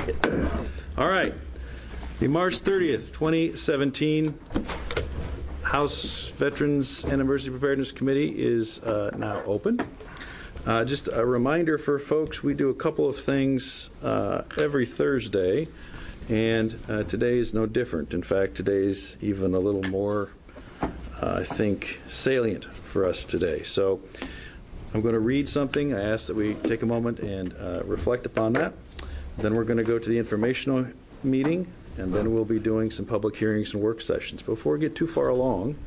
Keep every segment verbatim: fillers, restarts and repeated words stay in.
All right. The March thirtieth, twenty seventeen House Veterans and Emergency Preparedness Committee is uh, now open. Uh, just a reminder for folks, we do a couple of things uh, every Thursday, and uh, today is no different. In fact, today's even a little more, uh, I think, salient for us today. So I'm going to read something. I ask that we take a moment and uh, reflect upon that. Then we're going to go to the informational meeting, and then we'll be doing some public hearings and work sessions. Before we get too far along,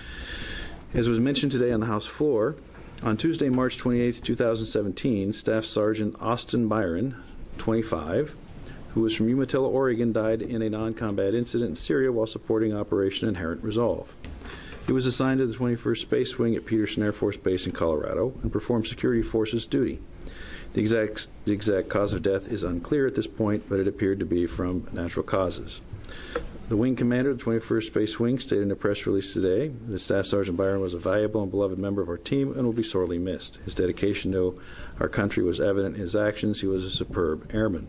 as was mentioned today on the House floor, on Tuesday, March twenty-eighth, two thousand seventeen, Staff Sergeant Austin Byron, twenty-five, who was from Umatilla, Oregon, died in a non-combat incident in Syria while supporting Operation Inherent Resolve. He was assigned to the twenty-first Space Wing at Peterson Air Force Base in Colorado and performed security forces duty. The exact, the exact cause of death is unclear at this point, but it appeared to be from natural causes. The wing commander of the twenty-first Space Wing stated in a press release today that Staff Sergeant Byron was a valuable and beloved member of our team and will be sorely missed. His dedication to our country was evident in his actions. He was a superb airman.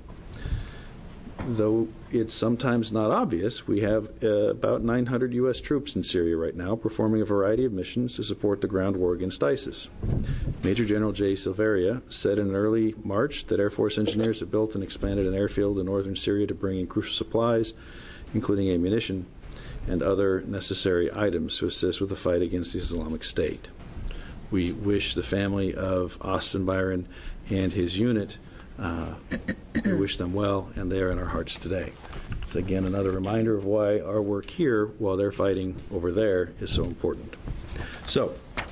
Though it's sometimes not obvious, we have uh, about nine hundred U S troops in Syria right now performing a variety of missions to support the ground war against ISIS. Major General Jay Silveria said in early March that Air Force engineers have built and expanded an airfield in northern Syria to bring in crucial supplies, including ammunition and other necessary items to assist with the fight against the Islamic State. We wish the family of Austin Byron and his unit Uh, we wish them well, and they are in our hearts today. It's again another reminder of why our work here, while they're fighting over there, is so important. So,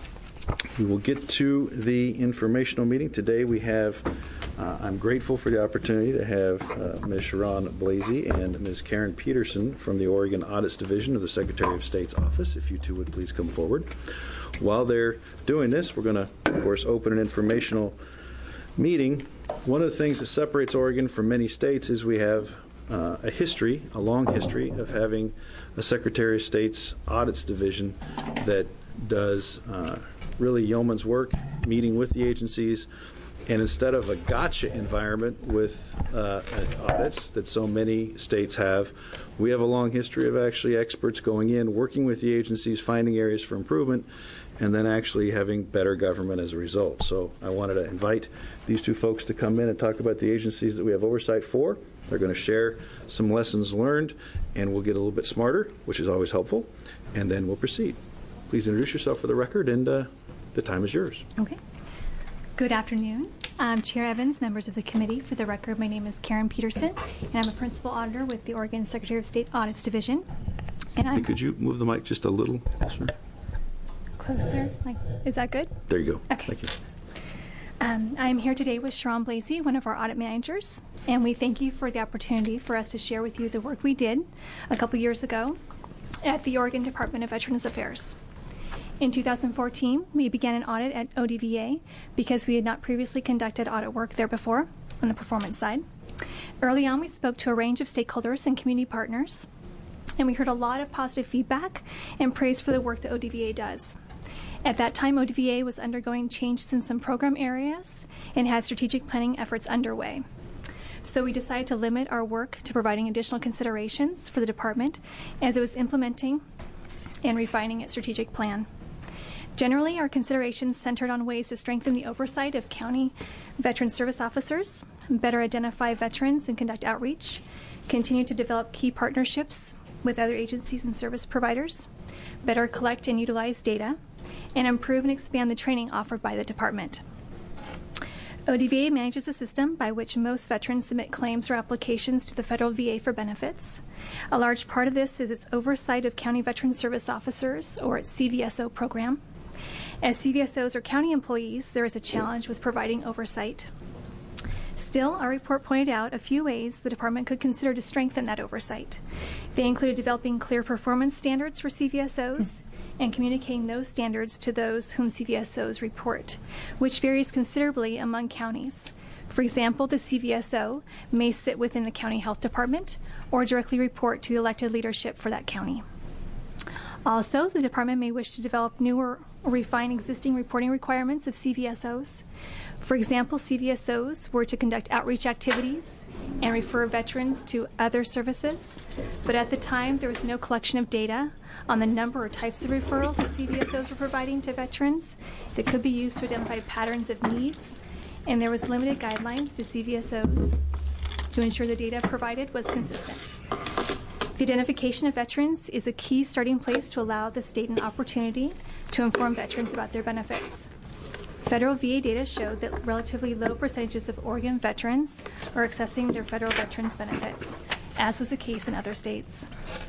we will get to the informational meeting. Today we have, uh, I'm grateful for the opportunity to have uh, Miz Sharon Blasey and Miz Karen Peterson from the Oregon Audits Division of the Secretary of State's office. If you two would please come forward. While they're doing this, we're going to, of course, open an informational meeting. One of the things that separates Oregon from many states is we have uh, a history, a long history, of having a Secretary of State's Audits Division that does uh, really yeoman's work, meeting with the agencies, and instead of a gotcha environment with uh, audits that so many states have, we have a long history of actually experts going in, working with the agencies, finding areas for improvement, and then actually having better government as a result. So I wanted to invite these two folks to come in and talk about the agencies that we have oversight for. They're going to share some lessons learned, and we'll get a little bit smarter, which is always helpful, and then we'll proceed. Please introduce yourself for the record, and uh, the time is yours. Okay. Good afternoon. I'm Chair Evans, members of the committee. For the record, my name is Karen Peterson, and I'm a principal auditor with the Oregon Secretary of State Audits Division. And I'm hey, could you move the mic just a little closer? Closer? Like, is that good? There you go. Okay. Thank you. Um, I am here today with Sharon Blasey, one of our audit managers, and we thank you for the opportunity for us to share with you the work we did a couple years ago at the Oregon Department of Veterans Affairs. In two thousand fourteen, we began an audit at O D V A because we had not previously conducted audit work there before on the performance side. Early on, we spoke to a range of stakeholders and community partners, and we heard a lot of positive feedback and praise for the work that O D V A does. At that time, O D V A was undergoing changes in some program areas and had strategic planning efforts underway. So we decided to limit our work to providing additional considerations for the department as it was implementing and refining its strategic plan. Generally, our considerations centered on ways to strengthen the oversight of county veteran service officers, better identify veterans and conduct outreach, continue to develop key partnerships with other agencies and service providers, better collect and utilize data, and improve and expand the training offered by the department. O D V A manages a system by which most veterans submit claims or applications to the federal V A for benefits. A large part of this is its oversight of county veteran service officers, or its C V S O program. As C V S Os are county employees, there is a challenge with providing oversight. Still, our report pointed out a few ways the department could consider to strengthen that oversight. They included developing clear performance standards for C V S Os and communicating those standards to those whom C V S Os report, which varies considerably among counties. For example, the C V S O may sit within the county health department or directly report to the elected leadership for that county. Also, the department may wish to develop newer or refine existing reporting requirements of C V S Os. For example, C V S Os were to conduct outreach activities and refer veterans to other services, but at the time there was no collection of data on the number or types of referrals that C V S Os were providing to veterans that could be used to identify patterns of needs, and there was limited guidelines to C V S Os to ensure the data provided was consistent. The identification of veterans is a key starting place to allow the state an opportunity to inform veterans about their benefits. Federal V A data showed that relatively low percentages of Oregon veterans are accessing their federal veterans benefits, as was the case in other states.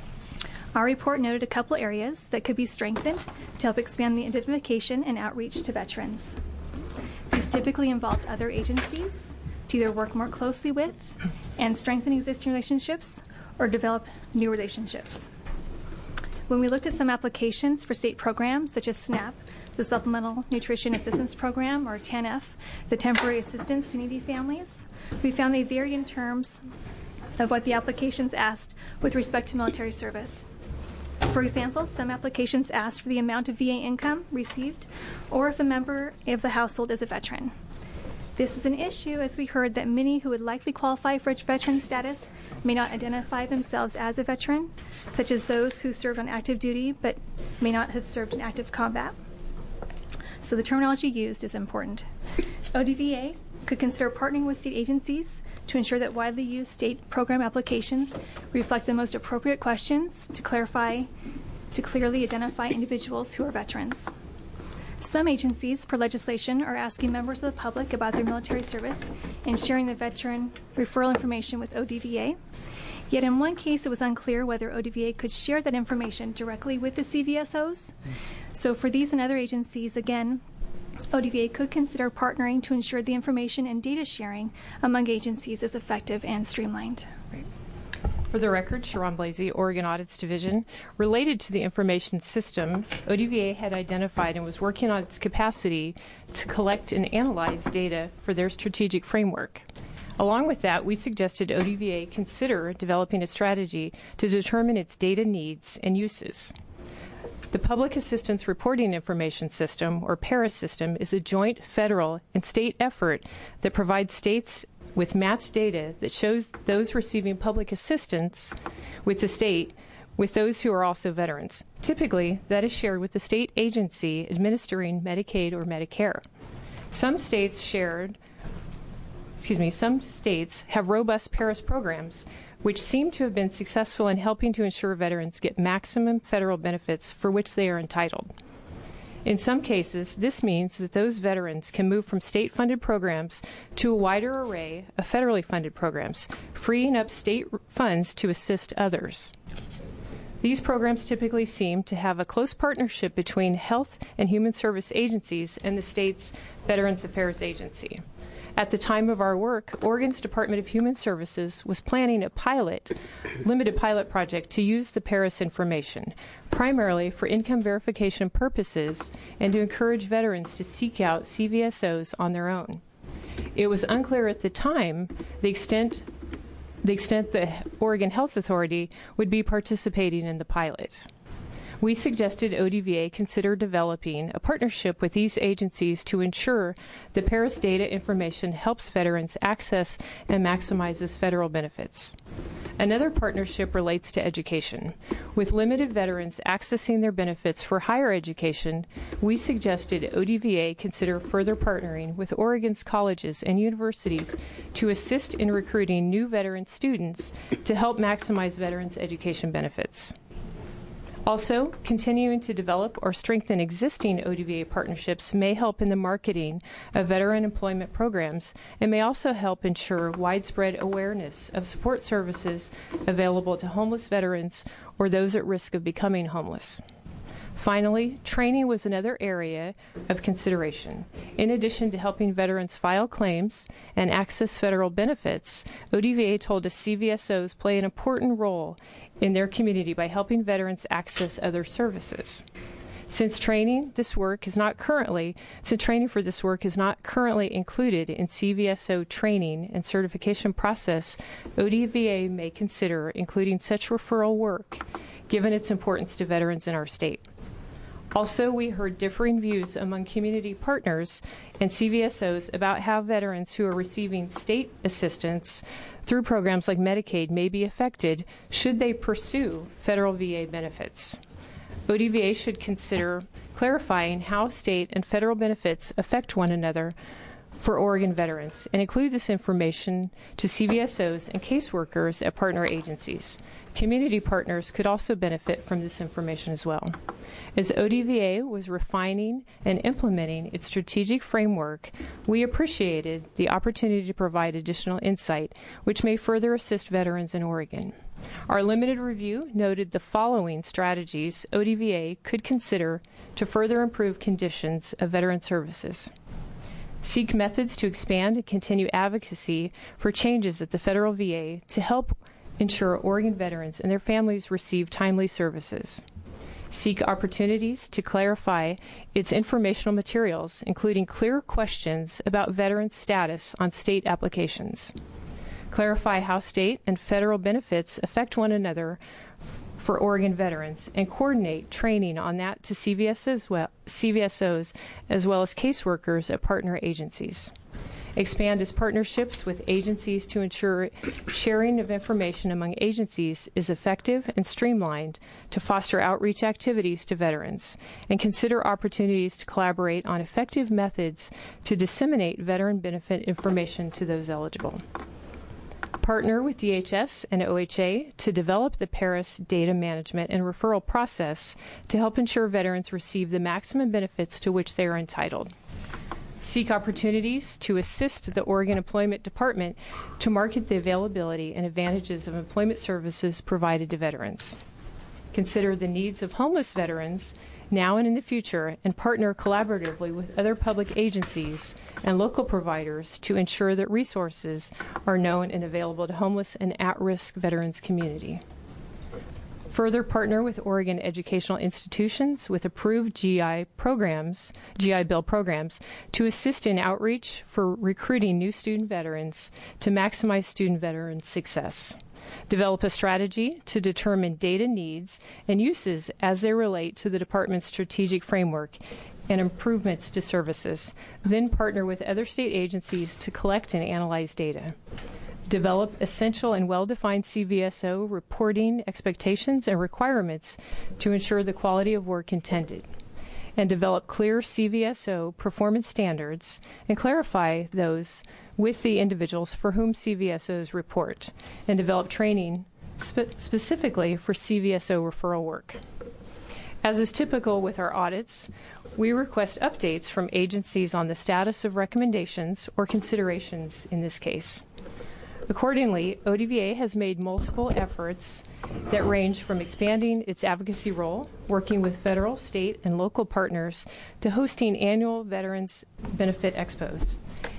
Our report noted a couple areas that could be strengthened to help expand the identification and outreach to veterans. These typically involved other agencies to either work more closely with and strengthen existing relationships or develop new relationships. When we looked at some applications for state programs such as SNAP, the Supplemental Nutrition Assistance Program, or T A N F, the Temporary Assistance to Needy Families, we found they varied in terms of what the applications asked with respect to military service. For example, some applications asked for the amount of V A income received or if a member of the household is a veteran. This is an issue, as we heard that many who would likely qualify for veteran status may not identify themselves as a veteran, such as those who served on active duty but may not have served in active combat. So the terminology used is important. O D V A could consider partnering with state agencies to ensure that widely used state program applications reflect the most appropriate questions to clarify, to clearly identify individuals who are veterans. Some agencies, per legislation, are asking members of the public about their military service and sharing the veteran referral information with O D V A. Yet in one case, it was unclear whether O D V A could share that information directly with the C V S Os. So for these and other agencies, again, O D V A could consider partnering to ensure the information and data sharing among agencies is effective and streamlined. For the record, Sharon Blasey, Oregon Audits Division. Related to the information system, O D V A had identified and was working on its capacity to collect and analyze data for their strategic framework. Along with that, we suggested O D V A consider developing a strategy to determine its data needs and uses. The Public Assistance Reporting Information System, or PARIS system, is a joint federal and state effort that provides states with matched data that shows those receiving public assistance with the state with those who are also veterans. Typically, that is shared with the state agency administering Medicaid or Medicare. Some states shared, excuse me, some states have robust PARIS programs which seem to have been successful in helping to ensure veterans get maximum federal benefits for which they are entitled. In some cases, this means that those veterans can move from state-funded programs to a wider array of federally funded programs, freeing up state funds to assist others. These programs typically seem to have a close partnership between health and human service agencies and the state's Veterans Affairs Agency. At the time of our work, Oregon's Department of Human Services was planning a pilot, limited pilot project to use the PARIS information, primarily for income verification purposes and to encourage veterans to seek out C V S Os on their own. It was unclear at the time the extent, the extent the Oregon Health Authority would be participating in the pilot. We suggested O D V A consider developing a partnership with these agencies to ensure the PARIS data information helps veterans access and maximizes federal benefits. Another partnership relates to education. With limited veterans accessing their benefits for higher education, we suggested O D V A consider further partnering with Oregon's colleges and universities to assist in recruiting new veteran students to help maximize veterans' education benefits. Also, continuing to develop or strengthen existing O D V A partnerships may help in the marketing of veteran employment programs and may also help ensure widespread awareness of support services available to homeless veterans or those at risk of becoming homeless. Finally, training was another area of consideration. In addition to helping veterans file claims and access federal benefits, O D V A told us C V S Os play an important role in their community by helping veterans access other services. Since training, this work is not currently, since training for this work is not currently included in C V S O training and certification process, O D V A may consider including such referral work, given its importance to veterans in our state. Also, we heard differing views among community partners and C V S Os about how veterans who are receiving state assistance through programs like Medicaid may be affected should they pursue federal V A benefits. O D V A should consider clarifying how state and federal benefits affect one another for Oregon veterans and include this information to C V S Os and caseworkers at partner agencies. Community partners could also benefit from this information as well. As O D V A was refining and implementing its strategic framework, we appreciated the opportunity to provide additional insight, which may further assist veterans in Oregon. Our limited review noted the following strategies O D V A could consider to further improve conditions of veteran services. Seek methods to expand and continue advocacy for changes at the federal V A to help ensure Oregon veterans and their families receive timely services. Seek opportunities to clarify its informational materials, including clear questions about veteran status on state applications. Clarify how state and federal benefits affect one another f- for Oregon veterans, and coordinate training on that to C V S Os, well, C V S Os as well as caseworkers at partner agencies. Expand its partnerships with agencies to ensure sharing of information among agencies is effective and streamlined to foster outreach activities to veterans, and consider opportunities to collaborate on effective methods to disseminate veteran benefit information to those eligible. Partner with D H S and O H A to develop the Paris data management and referral process to help ensure veterans receive the maximum benefits to which they are entitled. Seek opportunities to assist the Oregon Employment Department to market the availability and advantages of employment services provided to veterans. Consider the needs of homeless veterans now and in the future, and partner collaboratively with other public agencies and local providers to ensure that resources are known and available to homeless and at-risk veterans community. Further partner with Oregon educational institutions with approved G I programs, G I Bill programs, to assist in outreach for recruiting new student veterans to maximize student veteran success. Develop a strategy to determine data needs and uses as they relate to the department's strategic framework and improvements to services. Then partner with other state agencies to collect and analyze data. Develop essential and well-defined C V S O reporting expectations and requirements to ensure the quality of work intended. And develop clear C V S O performance standards and clarify those with the individuals for whom C V S Os report, and develop training spe- specifically for C V S O referral work. As is typical with our audits, we request updates from agencies on the status of recommendations or considerations in this case. Accordingly, O D V A has made multiple efforts that range from expanding its advocacy role, working with federal, state, and local partners, to hosting annual Veterans Benefit Expos.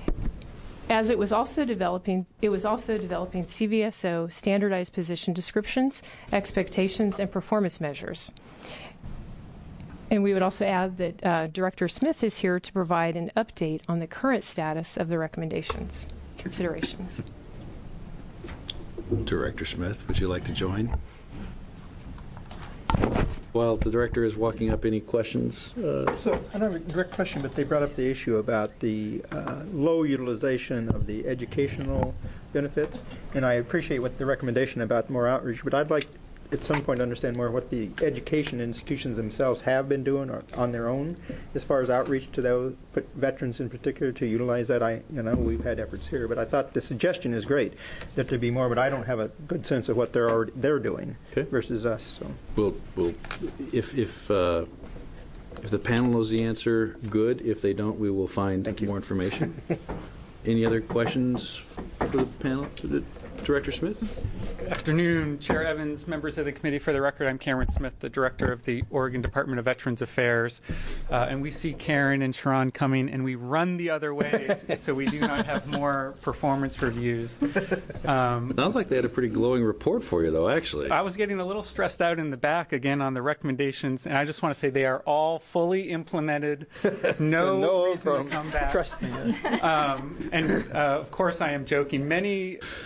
As it was also developing, it was also developing C V S O standardized position descriptions, expectations, and performance measures. And we would also add that uh, Director Smith is here to provide an update on the current status of the recommendations, considerations. Director Smith, would you like to join? While the director is walking up, any questions? Uh, So I don't have a direct question, but they brought up the issue about the uh, low utilization of the educational benefits, and I appreciate what the recommendation about more outreach, but I'd like at some point to understand more what the education institutions themselves have been doing or on their own as far as outreach to those veterans in particular to utilize that. I, you know, we've had efforts here, but I thought the suggestion is great that there be more, but I don't have a good sense of what they're already they're doing okay. versus us. So we'll, we'll, if if uh, if the panel knows the answer, good. If they don't, we will find more information. Any other questions for the panel? For the Director Smith? Good afternoon, Chair Evans, members of the committee. For the record, I'm Cameron Smith, the director of the Oregon Department of Veterans Affairs. Uh, and we see Karen and Sharon coming, and we run the other way, so we do not have more performance reviews. Um, Sounds like they had a pretty glowing report for you, though, actually. I was getting a little stressed out in the back, again, on the recommendations, and I just want to say they are all fully implemented. No, no reason from, to come back. Trust me. Um, and, uh, of course, I am joking. Many, we have made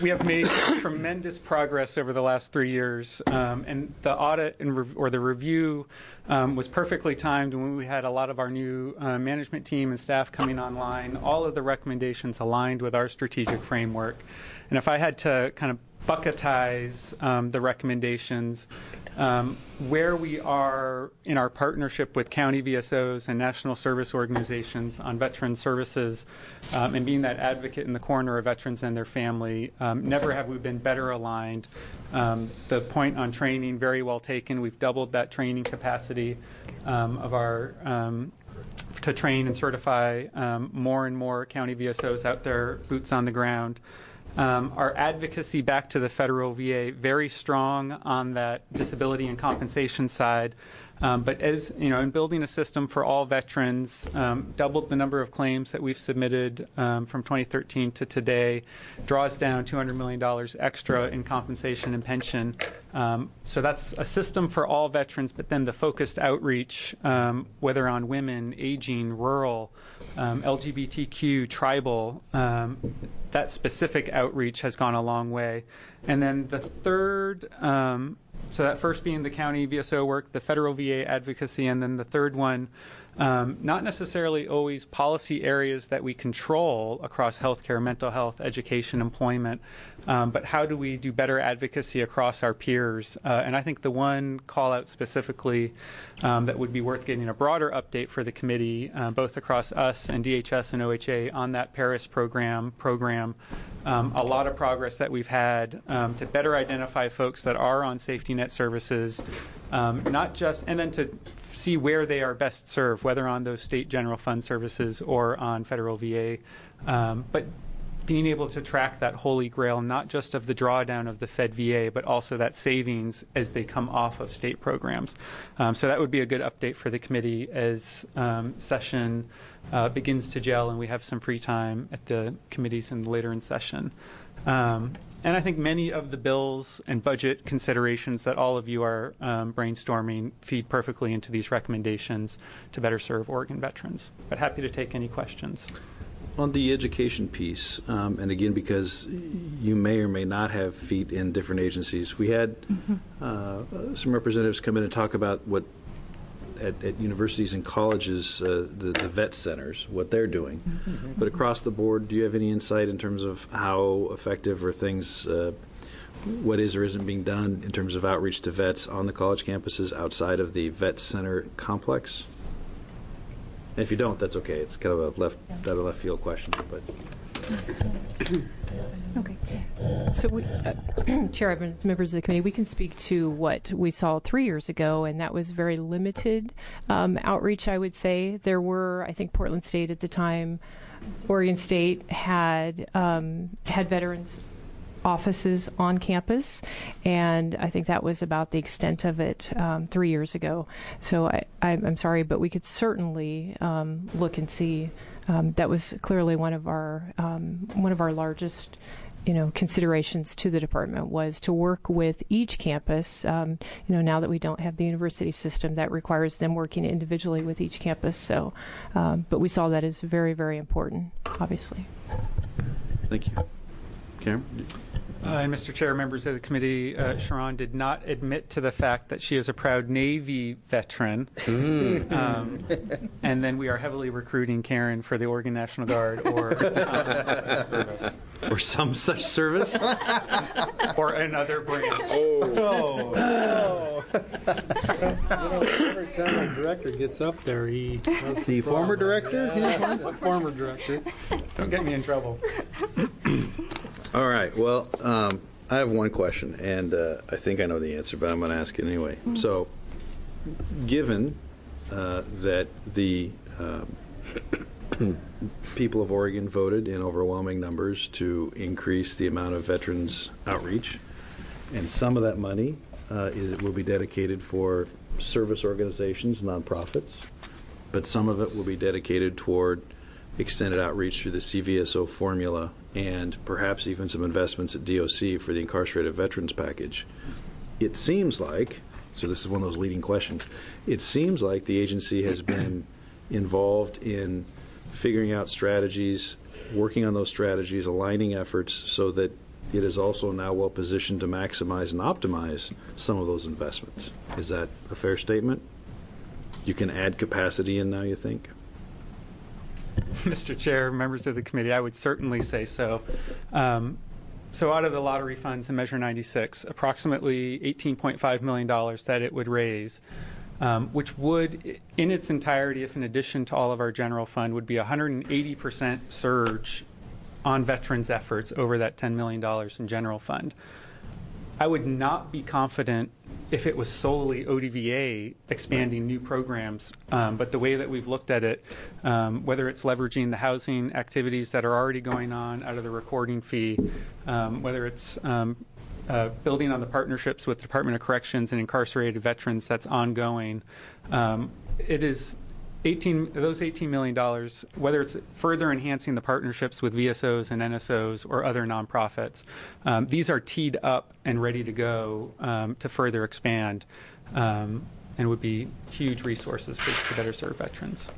tremendous progress over the last three years, um, and the audit and rev- or the review um, was perfectly timed when we had a lot of our new uh, management team and staff coming online. All of the recommendations aligned with our strategic framework, and if I had to kind of bucketize um, the recommendations, um, where we are in our partnership with county V S Os and national service organizations on veteran services, um, and being that advocate in the corner of veterans and their family, um, never have we been better aligned. Um, the point on training, very well taken. We've doubled that training capacity um, of our um, to train and certify um, more and more county V S Os out there, boots on the ground. Um, our advocacy back to the federal V A, very strong on that disability and compensation side. Um, but as you know, in building a system for all veterans, um, doubled the number of claims that we've submitted um, from twenty thirteen to today, draws down two hundred million dollars extra in compensation and pension. Um, so that's a system for all veterans, but then the focused outreach, um, whether on women, aging, rural, um, L G B T Q, tribal, um, that specific outreach has gone a long way. And then the third, um, so that first being the county V S O work, the federal V A advocacy, and then the third one, um, not necessarily always policy areas that we control across healthcare, mental health, education, employment, um, but how do we do better advocacy across our peers? Uh, and I think the one call out specifically um, that would be worth getting a broader update for the committee, uh, both across us and D H S and O H A on that Paris program, program Um, a lot of progress that we've had um, to better identify folks that are on safety net services, um, not just, and then to see where they are best served, whether on those state general fund services or on federal V A, um, but being able to track that holy grail, not just of the drawdown of the Fed V A, but also that savings as they come off of state programs. Um, so that would be a good update for the committee as um, session Uh, begins to gel and we have some free time at the committees and later in session. Um, and I think many of the bills and budget considerations that all of you are um, brainstorming feed perfectly into these recommendations to better serve Oregon veterans. But happy to take any questions. On the education piece, um, and again, because you may or may not have feet in different agencies, we had mm-hmm. uh, some representatives come in and talk about what At, at universities and colleges, uh, the, the vet centers, what they're doing. Mm-hmm. But across the board, do you have any insight in terms of how effective are things, uh, what is or isn't being done in terms of outreach to vets on the college campuses outside of the vet center complex? And if you don't, that's okay. It's kind of a left, yeah. a left field question, but. Okay. So, we, uh, Chair Evans, members of the committee, we can speak to what we saw three years ago, and that was very limited um, outreach, I would say. There were, I think Portland State at the time, Oregon State had um, had veterans offices on campus, and I think that was about the extent of it um, three years ago. So I, I'm sorry, but we could certainly um, look and see. Um, that was clearly one of our um, one of our largest, you know, considerations to the department was to work with each campus. Um, you know, now that we don't have the university system, that requires them working individually with each campus. So, um, but we saw that as very, very important, obviously. Thank you, Karen. Uh, and Mister Chair, members of the committee, uh, Sharon did not admit to the fact that she is a proud Navy veteran. Mm. Um, and then we are heavily recruiting Karen for the Oregon National Guard or service. Or some such service. Or another branch. Oh. oh. You know, every time a director gets up there, he does the former director? Yeah, the former director. Don't get me in trouble. All right. Well, um, I have one question, and uh, I think I know the answer, but I'm going to ask it anyway. Mm-hmm. So, given uh, that the um, people of Oregon voted in overwhelming numbers to increase the amount of veterans outreach, and some of that money uh, is, will be dedicated for service organizations, nonprofits, but some of it will be dedicated toward extended outreach through the C V S O formula and perhaps even some investments at D O C for the incarcerated veterans package. It seems like, so this is one of those leading questions, it seems like the agency has been involved in figuring out strategies, working on those strategies, aligning efforts so that it is also now well positioned to maximize and optimize some of those investments. Is that a fair statement? You can add capacity in now, you think? Mister Chair, members of the committee, I would certainly say so. Um, so out of the lottery funds in Measure ninety-six, approximately eighteen point five million dollars that it would raise, um, which would, in its entirety, if in addition to all of our general fund, would be a one hundred eighty percent surge on veterans' efforts over that ten million dollars in general fund. I would not be confident if it was solely O D V A expanding new programs, um, but the way that we've looked at it, um, whether it's leveraging the housing activities that are already going on out of the recording fee, um, whether it's um, uh, building on the partnerships with the Department of Corrections and incarcerated veterans that's ongoing, um, it is eighteen those eighteen million dollars, whether it's further enhancing the partnerships with V S Os and N S Os or other nonprofits, um, these are teed up and ready to go um, to further expand, um, and would be huge resources for, to better serve veterans.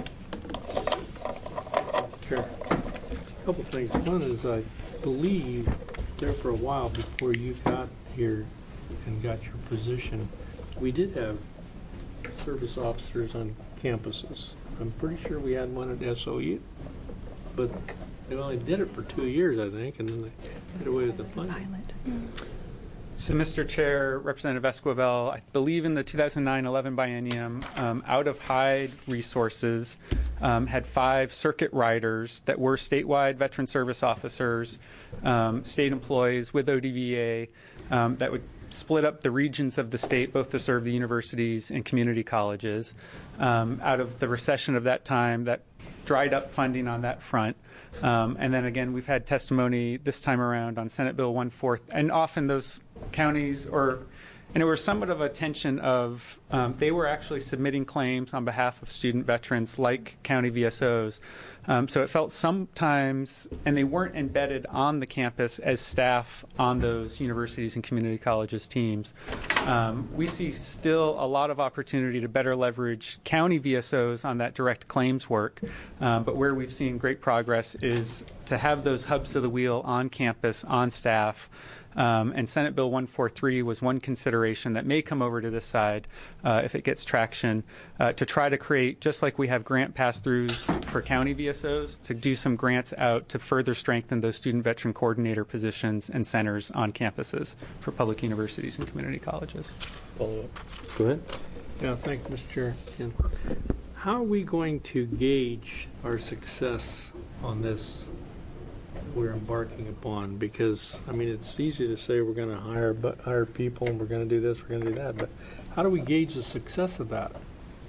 Sure. A couple things. One is I believe there for a while before you got here and got your position, we did have service officers on campuses. I'm pretty sure we had one at S O U, but they only did it for two years, I think, and then they did away with the funding. So, Mister Chair, Representative Esquivel, I believe in the two thousand nine eleven biennium, um, out of Hyde Resources um, had five circuit riders that were statewide veteran service officers, um, state employees with O D V A um, that would split up the regions of the state, both to serve the universities and community colleges. Um, out of the recession of that time, that dried up funding on that front. Um, and then again, we've had testimony this time around on Senate Bill one fourth, and often those counties, or and it was somewhat of a tension of um, they were actually submitting claims on behalf of student veterans like county V S Os. Um, so it felt sometimes, and they weren't embedded on the campus as staff on those universities and community colleges teams. Um, we see still a lot of opportunity to better leverage county V S Os on that direct claims work. Um, but where we've seen great progress is to have those hubs of the wheel on campus, on staff. Um, and Senate Bill one forty-three was one consideration that may come over to this side uh, if it gets traction, uh, to try to create, just like we have grant pass-throughs for county V S Os, to do some grants out to further strengthen those student veteran coordinator positions and centers on campuses for public universities and community colleges. Follow up. Go ahead. Yeah, thank you, Mister Chair. Ken. How are we going to gauge our success on this we're embarking upon? Because I mean, it's easy to say we're going to hire but hire people and we're going to do this, we're going to do that, but how do we gauge the success of that?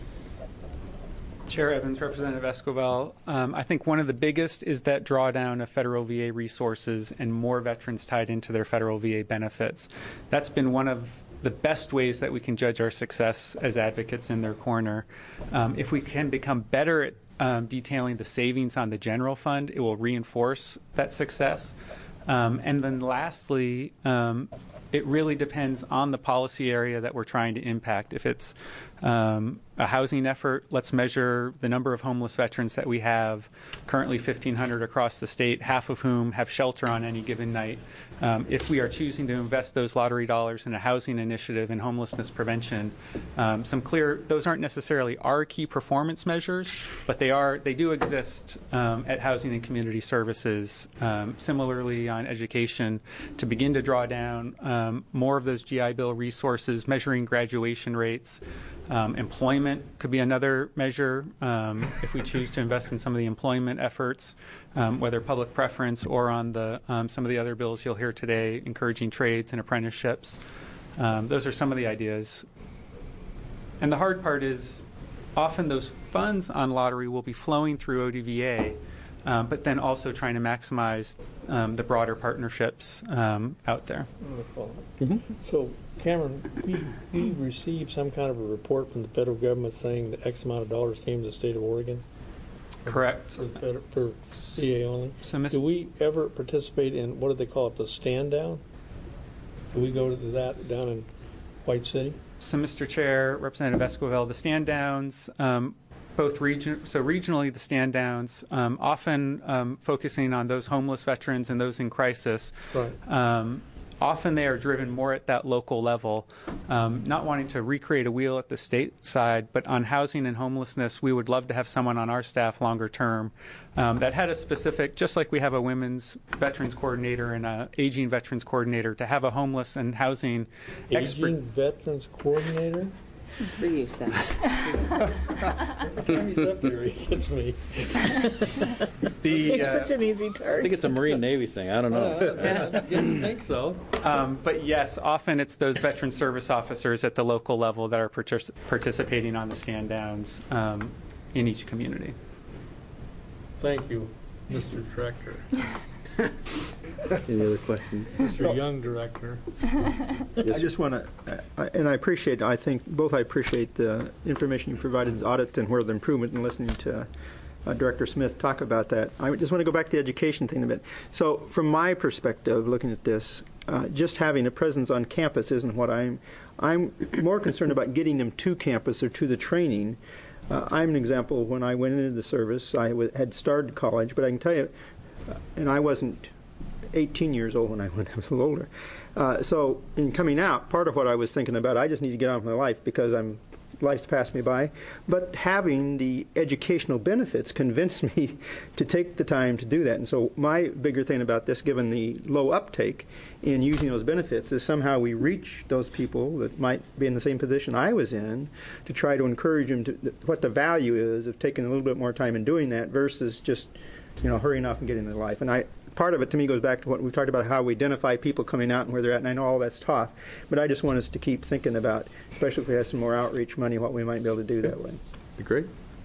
Chair Evans, Representative Esquivel, um, I think one of the biggest is that drawdown of federal V A resources and more veterans tied into their federal V A benefits. That's been one of the best ways that we can judge our success as advocates in their corner. Um, if we can become better at Um, detailing the savings on the general fund, it will reinforce that success. Um, and then lastly, um, it really depends on the policy area that we're trying to impact. If it's um, a housing effort, let's measure the number of homeless veterans that we have, currently fifteen hundred across the state, half of whom have shelter on any given night. Um, if we are choosing to invest those lottery dollars in a housing initiative and homelessness prevention, um, some clear, those aren't necessarily our key performance measures, but they are, they do exist um, at Housing and Community Services. Um, similarly on education, to begin to draw down um, more of those G I Bill resources, measuring graduation rates. Um, employment could be another measure um, if we choose to invest in some of the employment efforts, um, whether public preference or on the um, some of the other bills you'll hear today, encouraging trades and apprenticeships. Um, those are some of the ideas. And the hard part is often those funds on lottery will be flowing through O D V A, um, but then also trying to maximize um, the broader partnerships um, out there. Mm-hmm. So, Cameron, we, we received some kind of a report from the federal government saying that X amount of dollars came to the state of Oregon. Correct. For, for V A only. So, Miz Do we ever participate in, what do they call it, the stand down? Do we go to that down in White City? So, Mister Chair, Representative Esquivel, the stand downs, um, both region, so regionally the stand downs, um, often um, focusing on those homeless veterans and those in crisis. Right. Um, often they are driven more at that local level, um, not wanting to recreate a wheel at the state side, but on housing and homelessness, we would love to have someone on our staff longer term um, that had a specific, just like we have a women's veterans coordinator and a aging veterans coordinator, to have a homeless and housing expert. Aging veterans coordinator? It's for you, Sam. Every time he's up here, he gets me. The, You're uh, such an easy I think target. it's a Marine Navy thing. I don't know. I didn't think so. Um, but yes, often it's those veteran service officers at the local level that are partic- participating on the stand downs um, in each community. Thank you, Mister Director. Any other questions? Mister Young Director. I just want to, and I appreciate, I think, both I appreciate the information you provided as audit and where the improvement, and listening to uh, Director Smith talk about that. I just want to go back to the education thing a bit. So from my perspective, looking at this, uh, just having a presence on campus isn't what I'm, I'm more concerned about getting them to campus or to the training. Uh, I'm an example. When I went into the service, I w- had started college, but I can tell you, uh, and I wasn't eighteen years old when I went, I was a little older. Uh, so in coming out, part of what I was thinking about, I just need to get on with my life because I'm life's passed me by. But having the educational benefits convinced me to take the time to do that. And so my bigger thing about this, given the low uptake in using those benefits, is somehow we reach those people that might be in the same position I was in to try to encourage them to what the value is of taking a little bit more time in doing that versus just, you know, hurrying off and getting their life. And I part of it to me goes back to what we talked about, how we identify people coming out and where they're at, and I know all that's taught, but I just want us to keep thinking about, especially if we have some more outreach money, what we might be able to do that way. Be great.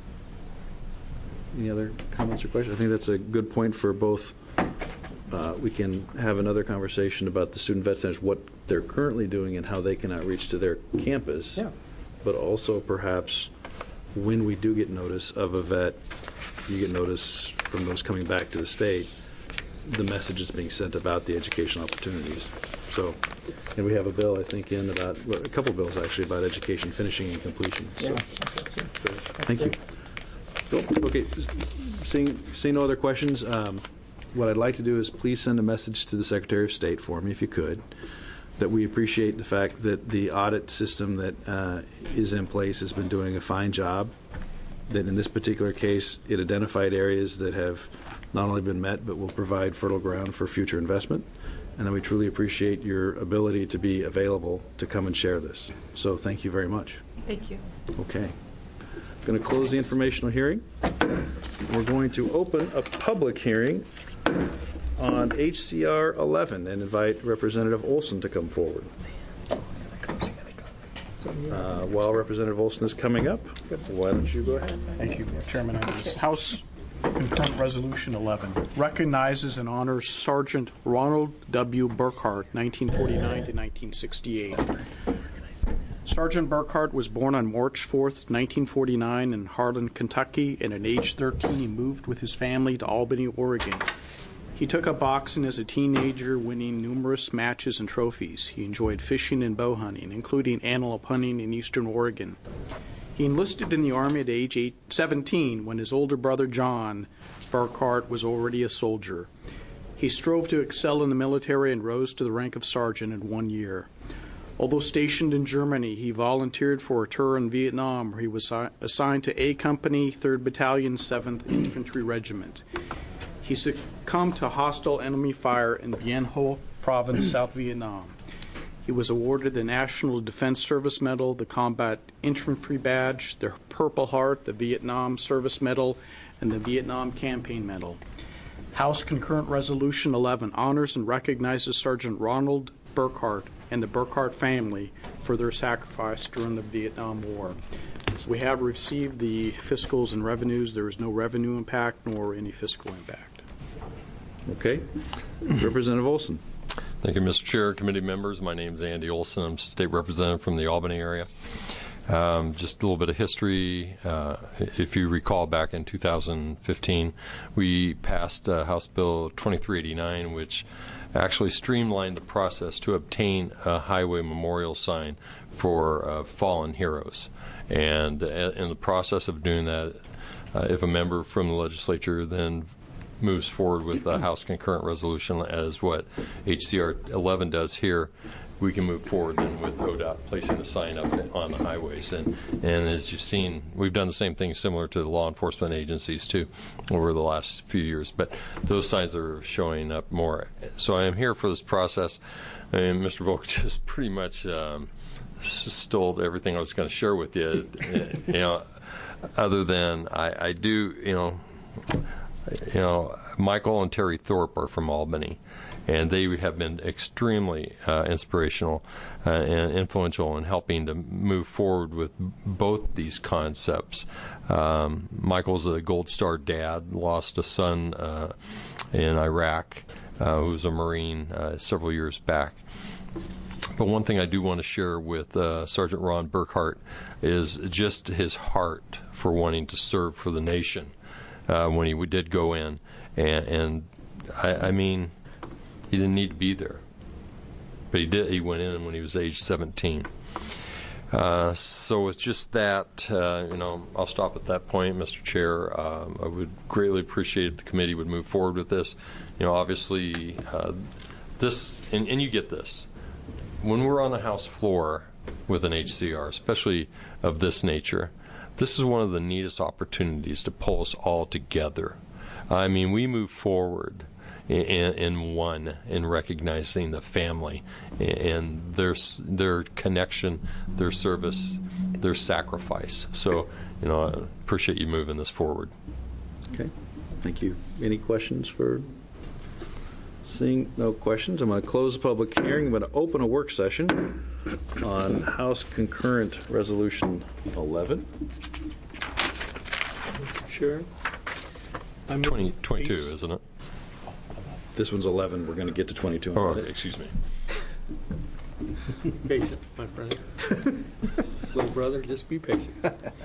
Any other comments or questions? I think that's a good point for both. Uh, we can have another conversation about the student vet centers, what they're currently doing and how they can outreach to their campus. Yeah. But also perhaps when we do get notice of a vet, you get notice from those coming back to the state, the message is being sent about the educational opportunities. So, and we have a bill, I think, in about, well, a couple bills actually, about education finishing and completion. So, Yeah. thank you. Cool. Okay, seeing, seeing no other questions, um, what I'd like to do is please send a message to the Secretary of State for me, if you could, that we appreciate the fact that the audit system that uh, is in place has been doing a fine job, that in this particular case, it identified areas that have not only been met, but will provide fertile ground for future investment, and that we truly appreciate your ability to be available to come and share this. So thank you very much. Thank you. Okay. Going to close the informational hearing. We're going to open a public hearing on H C R eleven and invite Representative Olson to come forward. Uh, while Representative Olson is coming up, why don't you go ahead? Thank you, Chairman Evans. House Concurrent Resolution eleven recognizes and honors Sergeant Ronald W. Burkhart, nineteen forty-nine to nineteen sixty-eight. Sergeant Burkhart was born on March fourth, nineteen forty-nine in Harlan, Kentucky, and at age thirteen he moved with his family to Albany, Oregon. He took up boxing as a teenager, winning numerous matches and trophies. He enjoyed fishing and bow hunting, including antelope hunting in eastern Oregon. He enlisted in the Army at age eight, seventeen when his older brother John Burkhart was already a soldier. He strove to excel in the military and rose to the rank of sergeant in one year. Although stationed in Germany, he volunteered for a tour in Vietnam where he was assigned to A Company, third Battalion, seventh Infantry Regiment. He succumbed to hostile enemy fire in Bien Hoa Province, South Vietnam. He was awarded the National Defense Service Medal, the Combat Infantry Badge, the Purple Heart, the Vietnam Service Medal, and the Vietnam Campaign Medal. House Concurrent Resolution eleven honors and recognizes Sergeant Ronald Burkhart and the Burkhart family for their sacrifice during the Vietnam War. We have received the fiscals and revenues. There is no revenue impact nor any fiscal impact. Okay. Representative Olson. Thank you, Mister Chair, committee members. My name is Andy Olson. I'm state representative from the Albany area. Um, just a little bit of history. Uh, if you recall, back in two thousand fifteen, we passed uh, House Bill twenty-three eighty-nine, which actually streamlined the process to obtain a highway memorial sign for uh, fallen heroes. And uh, in the process of doing that, uh, if a member from the legislature then moves forward with a House concurrent resolution, as what H C R eleven does here, we can move forward then with O D O T placing the sign up on the highways. And, and as you've seen, we've done the same thing similar to the law enforcement agencies too over the last few years. But those signs are showing up more. So I am here for this process. I mean, Mister Volk just pretty much um, stole everything I was going to share with you. You know, other than I, I do, you know, you know, Michael and Terry Thorpe are from Albany. And they have been extremely uh, inspirational uh, and influential in helping to move forward with both these concepts. Um, Michael's a Gold Star dad, lost a son uh, in Iraq uh, who was a Marine uh, several years back. But one thing I do want to share with uh, Sergeant Ron Burkhart is just his heart for wanting to serve for the nation uh, when he did go in. And, and I, I mean... He didn't need to be there, but he did. He went in when he was age seventeen. Uh, so it's just that, uh, you know, I'll stop at that point, Mister Chair. Um, I would greatly appreciate if the committee would move forward with this. You know, obviously, uh, this, and, and you get this, when we're on the House floor with an H C R, especially of this nature, this is one of the neatest opportunities to pull us all together. I mean, we move forward In, in one, in recognizing the family and their their connection, their service, their sacrifice. So, you know, I appreciate you moving this forward. Okay, thank you. Any questions for? Seeing no questions, I'm going to close the public hearing. I'm going to open a work session on House Concurrent Resolution eleven. Sure. I'm twenty, twenty-two, isn't it? This one's eleven. We're going to get to twenty-two. Oh, excuse me. Patient, my friend. Little brother, just be patient.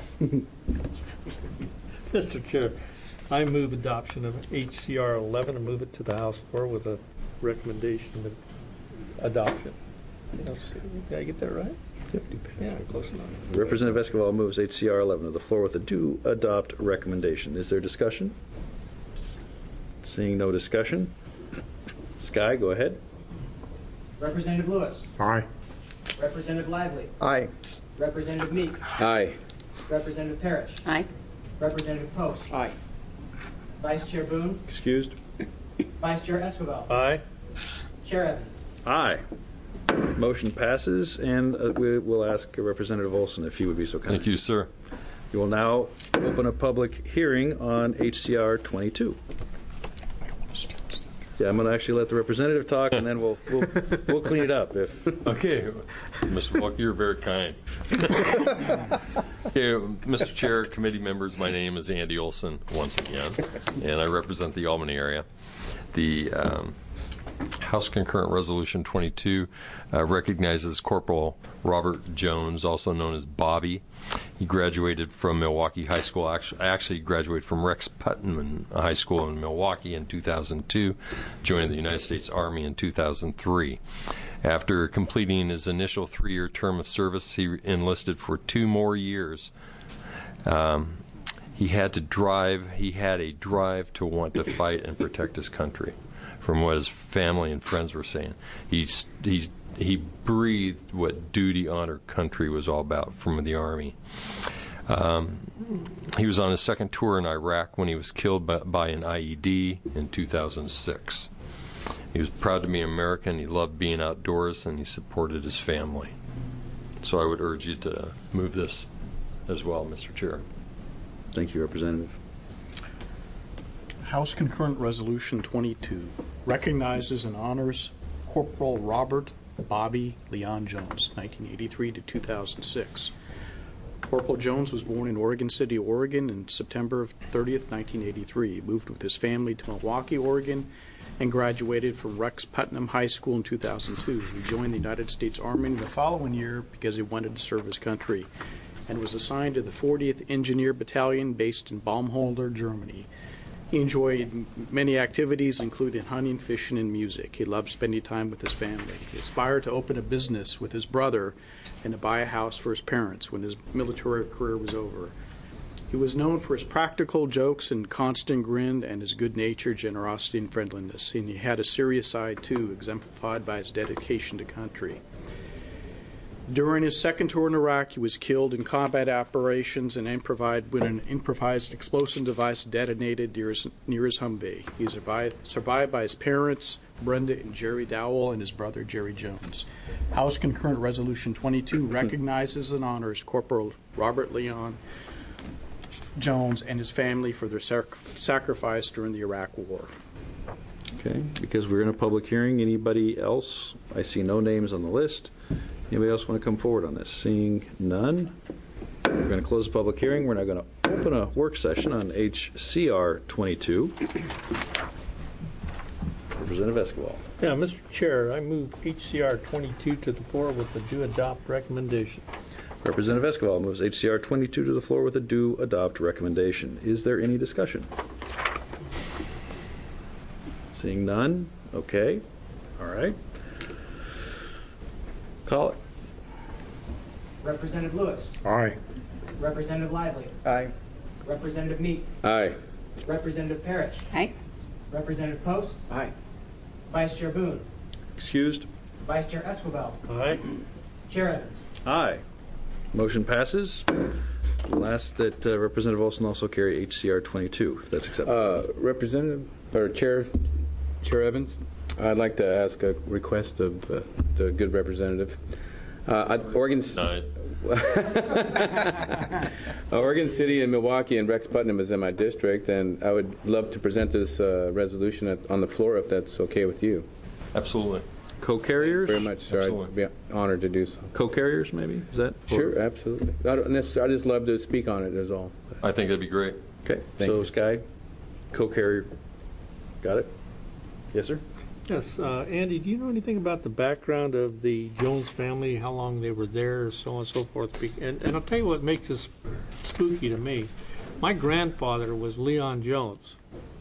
Mister Chair, I move adoption of H C R eleven and move it to the House floor with a recommendation of adoption. Did I get that right? Yep. Yeah, close enough. Representative Escobar moves H C R eleven to the floor with a do adopt recommendation. Is there discussion? Seeing no discussion. Sky, go ahead. Representative Lewis. Aye. Representative Lively. Aye. Representative Meek. Aye. Representative Parrish. Aye. Representative Post. Aye. Vice Chair Boone. Excused. Vice Chair Escobar. Aye. Chair Evans. Aye. Motion passes, and uh, we will ask Representative Olson if he would be so kind. Thank you, sir. You will now open a public hearing on H C R twenty-two. Yeah, I'm going to actually let the representative talk, and then we'll we'll, we'll clean it up. If Okay, Mister Walker, you're very kind. Okay, Mister Chair, committee members, my name is Andy Olson once again, and I represent the Albany area. The um, House Concurrent Resolution twenty-two uh, recognizes Corporal Robert Jones, also known as Bobby. He graduated from Milwaukee High School. Actually, actually graduated from Rex Putnam High School in Milwaukee in two thousand two, joined the United States Army in two thousand three. After completing his initial three-year term of service, he enlisted for two more years. Um, he had to drive, he had a drive to want to fight and protect his country, from what his family and friends were saying. He, he, he breathed what duty, honor, country was all about from the Army. Um, he was on his second tour in Iraq when he was killed by, by an I E D in two thousand six. He was proud to be American, he loved being outdoors, and he supported his family. So I would urge you to move this as well, Mister Chair. Thank you, Representative. House Concurrent Resolution twenty-two recognizes and honors Corporal Robert Bobby Leon Jones, nineteen eighty-three to two thousand six. Corporal Jones was born in Oregon City, Oregon, in September thirtieth, nineteen eighty-three. He moved with his family to Milwaukee, Oregon, and graduated from Rex Putnam High School in two thousand two. He joined the United States Army the following year because he wanted to serve his country, and was assigned to the fortieth Engineer Battalion based in Baumholder, Germany. He enjoyed many activities, including hunting, fishing, and music. He loved spending time with his family. He aspired to open a business with his brother and to buy a house for his parents when his military career was over. He was known for his practical jokes and constant grin and his good nature, generosity, and friendliness. And he had a serious side, too, exemplified by his dedication to country. During his second tour in Iraq, he was killed in combat operations and improvised when an improvised explosive device detonated near his, near his Humvee. He is survived, survived by his parents, Brenda and Jerry Dowell, and his brother, Jerry Jones. House Concurrent Resolution twenty-two recognizes and honors Corporal Robert Leon Jones and his family for their sac- sacrifice during the Iraq War. Okay, because we're in a public hearing, anybody else? I see no names on the list. Anybody else want to come forward on this? Seeing none, we're going to close the public hearing. We're now going to open a work session on H C R twenty-two. Representative Escobar. Yeah, Mister Chair, I move H C R twenty-two to the floor with the do adopt recommendation. Representative Escobar moves H C R twenty-two to the floor with a do adopt recommendation. Is there any discussion? Seeing none, okay. All right. Call it. Representative Lewis. Aye. Representative Lively. Aye. Representative Meek. Aye. Representative Parrish. Aye. Representative Post. Aye. Vice Chair Boone. Excused? Vice Chair Escobar. Aye. Chair Evans. Aye. Motion passes. Last that uh, Representative Olson also carry H C R twenty-two, if that's acceptable. Uh, Representative, or Chair, Chair Evans, I'd like to ask a request of uh, the good representative. Uh, Oregon's, uh, Oregon City and Milwaukee and Rex Putnam is in my district, and I would love to present this uh, resolution at, on the floor if that's okay with you. Absolutely. Co-carriers? Very much, sir. Absolutely. I'd be honored to do so. Co-carriers, maybe? Is that? Sure, or- absolutely. I don't necessarily, I just love to speak on it, is all. I think that'd be great. Okay. Thank so, you. Sky, co-carrier. Got it? Yes, sir? Yes, uh, Andy, do you know anything about the background of the Jones family, how long they were there, so on and so forth? Bec- And, and I'll tell you what makes this spooky to me. My grandfather was Leon Jones.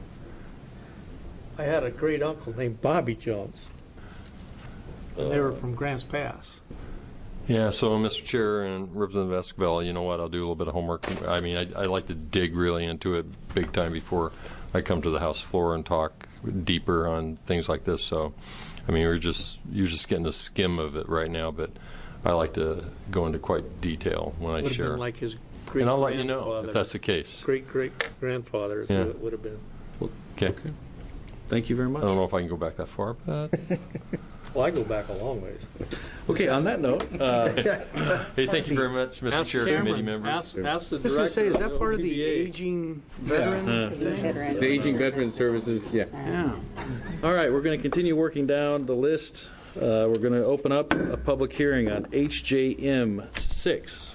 I had a great uncle named Bobby Jones. And they were from Grants Pass. Yeah, so Mister Chair and Representative Esquivel, you know what, I'll do a little bit of homework. I mean, I, I like to dig really into it big time before I come to the House floor and talk deeper on things like this. So, I mean, we're just, you're just getting a skim of it right now, but I like to go into quite detail when I Would have share. been like his great And I'll let you know if that's the grandfather. case. Great great grandfather is Yeah. what it would have been. Okay. Okay. Thank you very I much. don't know if I can go back that far, but Well, I go back a long ways. Okay, on that note, uh, hey, thank you very much, Mister Ask Chair, Cameron, committee members. Ask, ask the I was going to say, is director that part of the O D V A. aging veteran thing? Veteran. The Aging Veteran Services, yeah. Yeah. all right, we're going to continue working down the list. Uh, we're going to open up a public hearing on H J M six.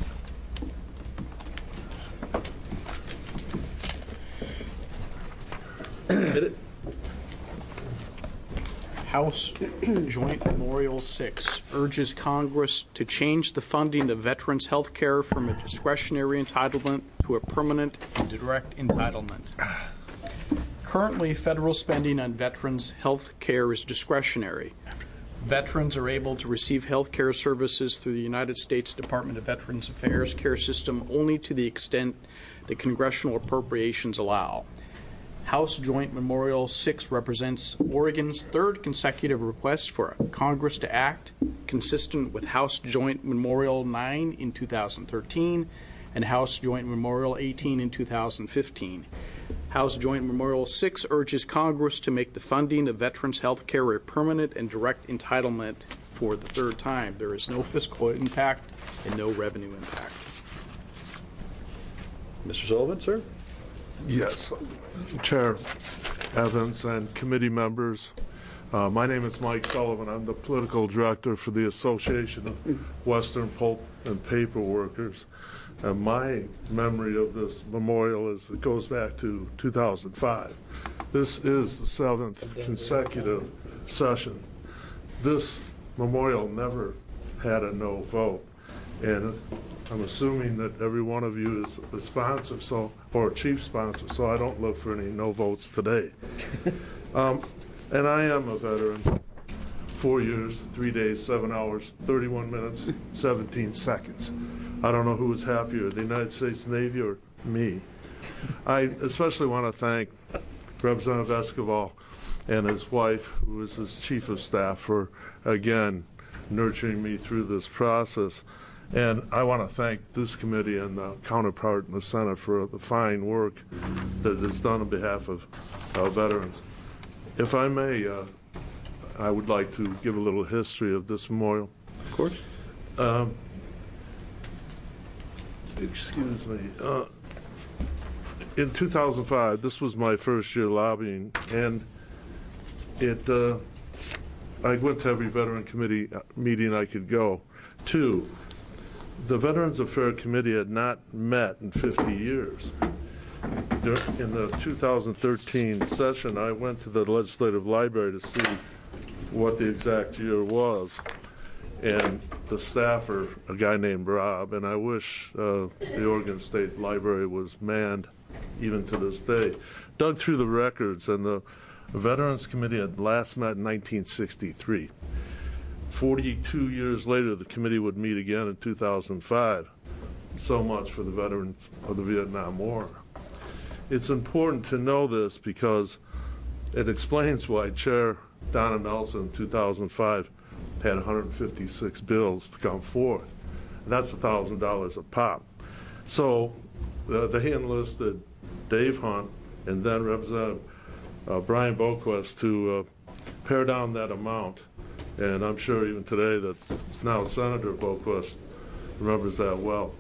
Hit it. House Joint Memorial six urges Congress to change the funding of veterans' health care from a discretionary entitlement to a permanent and direct entitlement. Currently, federal spending on veterans' health care is discretionary. Veterans are able to receive health care services through the United States Department of Veterans Affairs care system only to the extent that congressional appropriations allow. House Joint Memorial six represents Oregon's third consecutive request for Congress to act, consistent with House Joint Memorial nine in two thousand thirteen and House Joint Memorial eighteen in two thousand fifteen. House Joint Memorial six urges Congress to make the funding of veterans' health care a permanent and direct entitlement for the third time. There is no fiscal impact and no revenue impact. Mister Sullivan, sir? Yes, Chair Evans and committee members. Uh, my name is Mike Sullivan. I'm the political director for the Association of Western Pulp and Paper Workers. And my memory of this memorial is it goes back to two thousand five. This is the seventh consecutive session. This memorial never had a no vote. And I'm assuming that every one of you is a sponsor, so or a chief sponsor, so I don't look for any no votes today. um, and I am a veteran. Four years, three days, seven hours, thirty-one minutes, seventeen seconds. I don't know who was happier, the United States Navy or me. I especially want to thank Representative Escobar and his wife, who is his chief of staff, for, again, nurturing me through this process. And I want to thank this committee and the counterpart in the Senate for the fine work that is done on behalf of uh, veterans. If I may, uh, I would like to give a little history of this memorial. Of course. Um, excuse me. Uh, in two thousand five, this was my first year lobbying, and it. Uh, I went to every veteran committee meeting I could go to. The Veterans Affairs Committee had not met in fifty years. In the two thousand thirteen session, I went to the Legislative Library to see what the exact year was. And the staffer, a guy named Rob, and I wish uh, the Oregon State Library was manned even to this day, dug through the records, and the Veterans Committee had last met in nineteen sixty-three. forty-two years later, the committee would meet again in two thousand five. So much for the veterans of the Vietnam War. It's important to know this because it explains why Chair Donna Nelson in two thousand five had one hundred fifty-six bills to come forth. And that's one thousand dollars a pop. So uh, they enlisted Dave Hunt and then Representative uh, Brian Boquist to uh, pare down that amount. And I'm sure even today that now Senator Boquist remembers that well.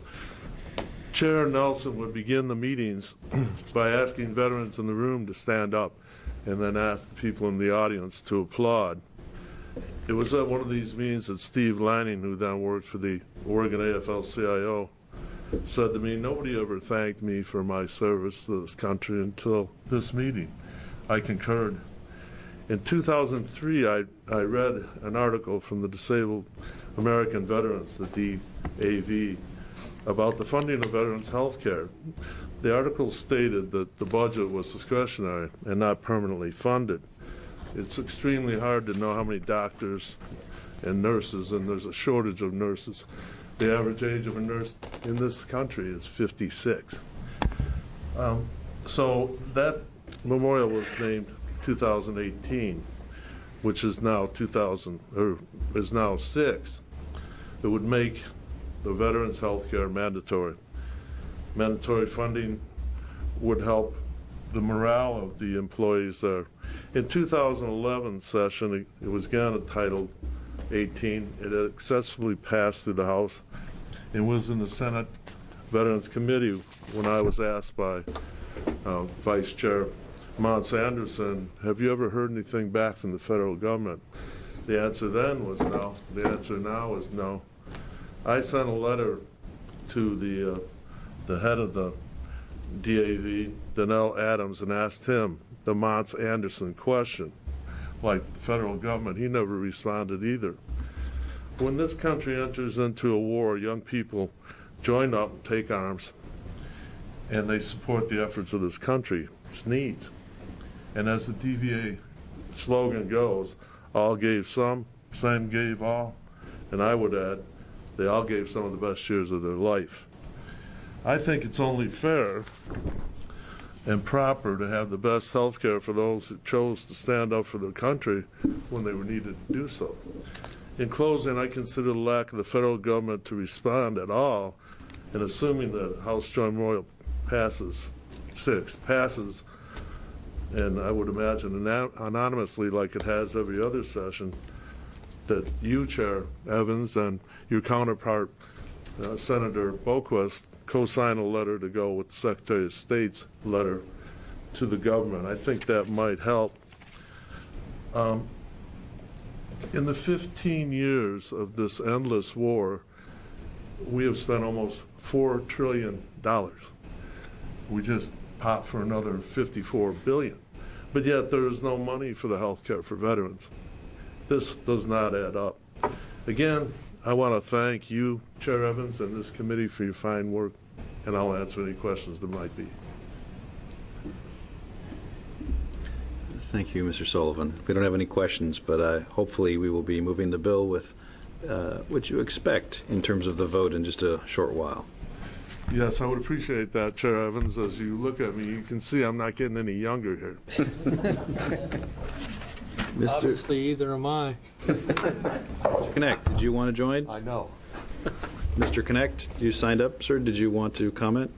Chair Nelson would begin the meetings by asking veterans in the room to stand up and then ask the people in the audience to applaud. It was at one of these meetings that Steve Lanning, who then worked for the Oregon A F L C I O, said to me, "Nobody ever thanked me for my service to this country until this meeting." I concurred. In two thousand three, I, I read an article from the Disabled American Veterans, the D A V, about the funding of veterans' health care. The article stated that the budget was discretionary and not permanently funded. It's extremely hard to know how many doctors and nurses, and there's a shortage of nurses. The average age of a nurse in this country is fifty-six. Um, so that memorial was named two thousand eighteen, which is now two thousand, or is now six. It would make the veterans' health care mandatory. Mandatory funding would help the morale of the employees there. In two thousand eleven session, it was again entitled eighteen. It had successfully passed through the House and was in the Senate Veterans Committee when I was asked by uh, Vice Chair Mons Anderson, "Have you ever heard anything back from the federal government?" The answer then was no. The answer now is no. I sent a letter to the uh, the head of the D A V, Donnell Adams, and asked him the Mons Anderson question. Like the federal government, he never responded either. When this country enters into a war, young people join up and take arms, and they support the efforts of this country, its needs. And as the D V A slogan goes, all gave some, some gave all, and I would add, they all gave some of the best years of their life. I think it's only fair and proper to have the best health care for those who chose to stand up for their country when they were needed to do so. In closing, I consider the lack of the federal government to respond at all, and assuming that House Joint Memorial passes, six, passes, and I would imagine anonymously like it has every other session, that you, Chair Evans, and your counterpart, uh, Senator Boquist, co-sign a letter to go with the Secretary of State's letter to the government. I think that might help. Um, in the fifteen years of this endless war, we have spent almost four trillion dollars. We just popped for another fifty-four billion dollars. But yet there is no money for the health care for veterans. This does not add up. Again, I want to thank you, Chair Evans, and this committee for your fine work, and I'll answer any questions there might be. Thank you, Mister Sullivan. We don't have any questions, but uh, hopefully we will be moving the bill with uh, what you expect in terms of the vote in just a short while. Yes, I would appreciate that, Chair Evans. As you look at me, you can see I'm not getting any younger here. Mister Obviously, either am I. Mister Connect, did you want to join? I know. Mister Connect, you signed up, sir. Did you want to comment?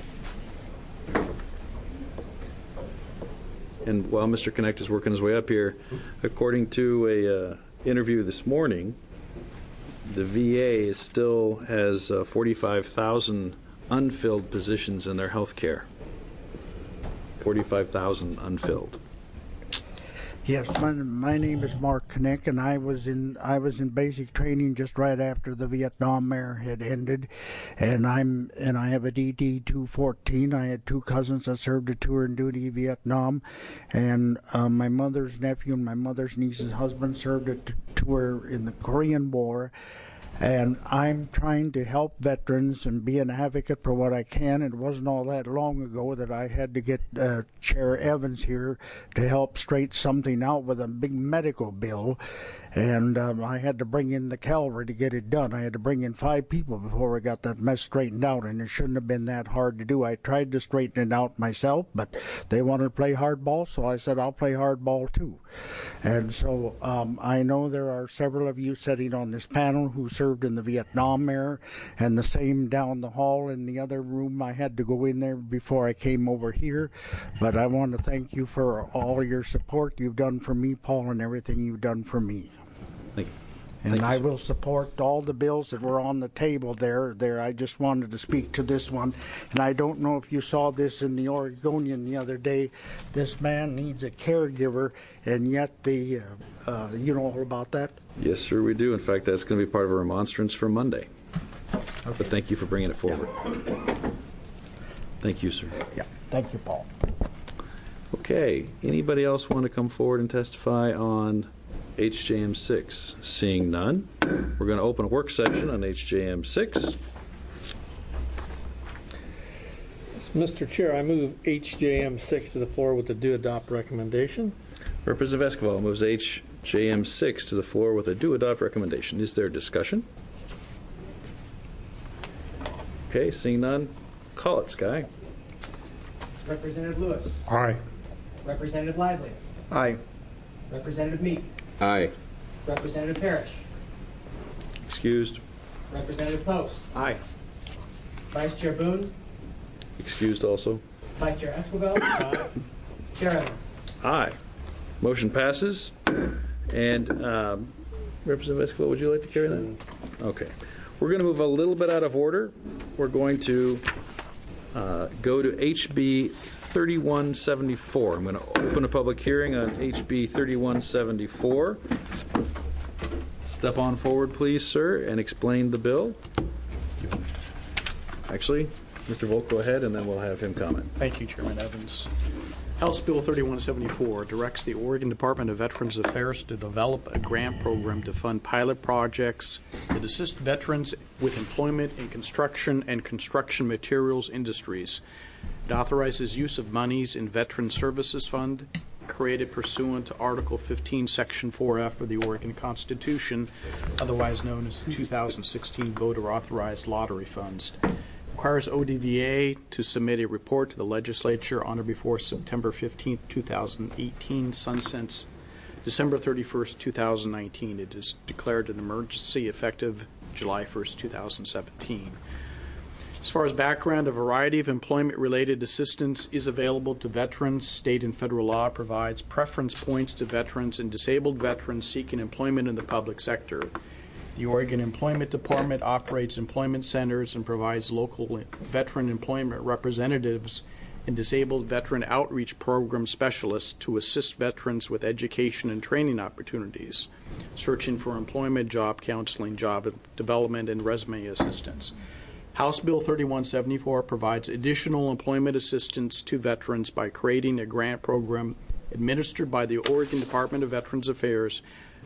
And while Mister Connect is working his way up here, according to a uh, interview this morning, the V A is still has uh, forty-five thousand unfilled positions in their health care. forty-five thousand unfilled. Yes, my, my name is Mark Knick, and I was in I was in basic training just right after the Vietnam War had ended, and I'm and I have a D D two fourteen. I had two cousins that served a tour in duty Vietnam, and uh, my mother's nephew and my mother's niece's husband served a t- tour in the Korean War. And I'm trying to help veterans and be an advocate for what I can. It wasn't all that long ago that I had to get uh, Chair Evans here to help straighten something out with a big medical bill. And um, I had to bring in the cavalry to get it done. I had to bring in five people before we got that mess straightened out, and it shouldn't have been that hard to do. I tried to straighten it out myself, but they wanted to play hardball, so I said I'll play hardball too. And so um, I know there are several of you sitting on this panel who served in the Vietnam era, and the same down the hall in the other room. I had to go in there before I came over here, but I want to thank you for all your support you've done for me, Paul, and everything you've done for me. Thank you. And Thank I you. will support all the bills that were on the table there. There, I just wanted to speak to this one. And I don't know if you saw this in the Oregonian the other day. This man needs a caregiver, and yet the, uh, uh, you know all about that? Yes, sir, we do. In fact, that's going to be part of a remonstrance for Monday. Okay. But thank you for bringing it forward. Yeah. Thank you, sir. Yeah, thank you, Paul. Okay, anybody else want to come forward and testify on H J M six? Seeing none, we're going to open a work session on H J M six. Mister Chair, I move H J M six to the floor with the do adopt recommendation. Representative Esquivel moves H J M six to the floor with a do adopt recommendation. Is there discussion? Okay, seeing none, call it, Sky. Representative Lewis. Aye. Representative Lively. Aye. Representative Meek. Aye. Representative Parrish. Excused. Representative Post. Aye. Vice Chair Boone. Excused also. Vice Chair Esquivel. Aye. Chair Evans. Aye. Motion passes. And um, Representative Esquivel, would you like to carry that? Okay. We're going to move a little bit out of order. We're going to uh, go to H B thirty-one seventy-four. I'm going to open a public hearing on H B thirty-one seventy-four. Step on forward, please, sir, and explain the bill. Actually, Mister Volk, go ahead, and then we'll have him comment. Thank you, Chairman Evans. House Bill thirty-one seventy-four directs the Oregon Department of Veterans Affairs to develop a grant program to fund pilot projects that assist veterans with employment in construction and construction materials industries. It authorizes use of monies in Veteran Services Fund, created pursuant to Article fifteen, Section four F of the Oregon Constitution, otherwise known as the two thousand sixteen Voter Authorized Lottery Funds. Requires O D V A to submit a report to the legislature on or before September fifteenth, two thousand eighteen, sunsets December thirty-first, two thousand nineteen. It is declared an emergency effective July first, two thousand seventeen. As far as background, a variety of employment-related assistance is available to veterans. State and federal law provides preference points to veterans and disabled veterans seeking employment in the public sector. The Oregon Employment Department operates employment centers and provides local veteran employment representatives and disabled veteran outreach program specialists to assist veterans with education and training opportunities, searching for employment, job counseling, job development, and resume assistance. House Bill thirty-one seventy-four provides additional employment assistance to veterans by creating a grant program administered by the Oregon Department of Veterans Affairs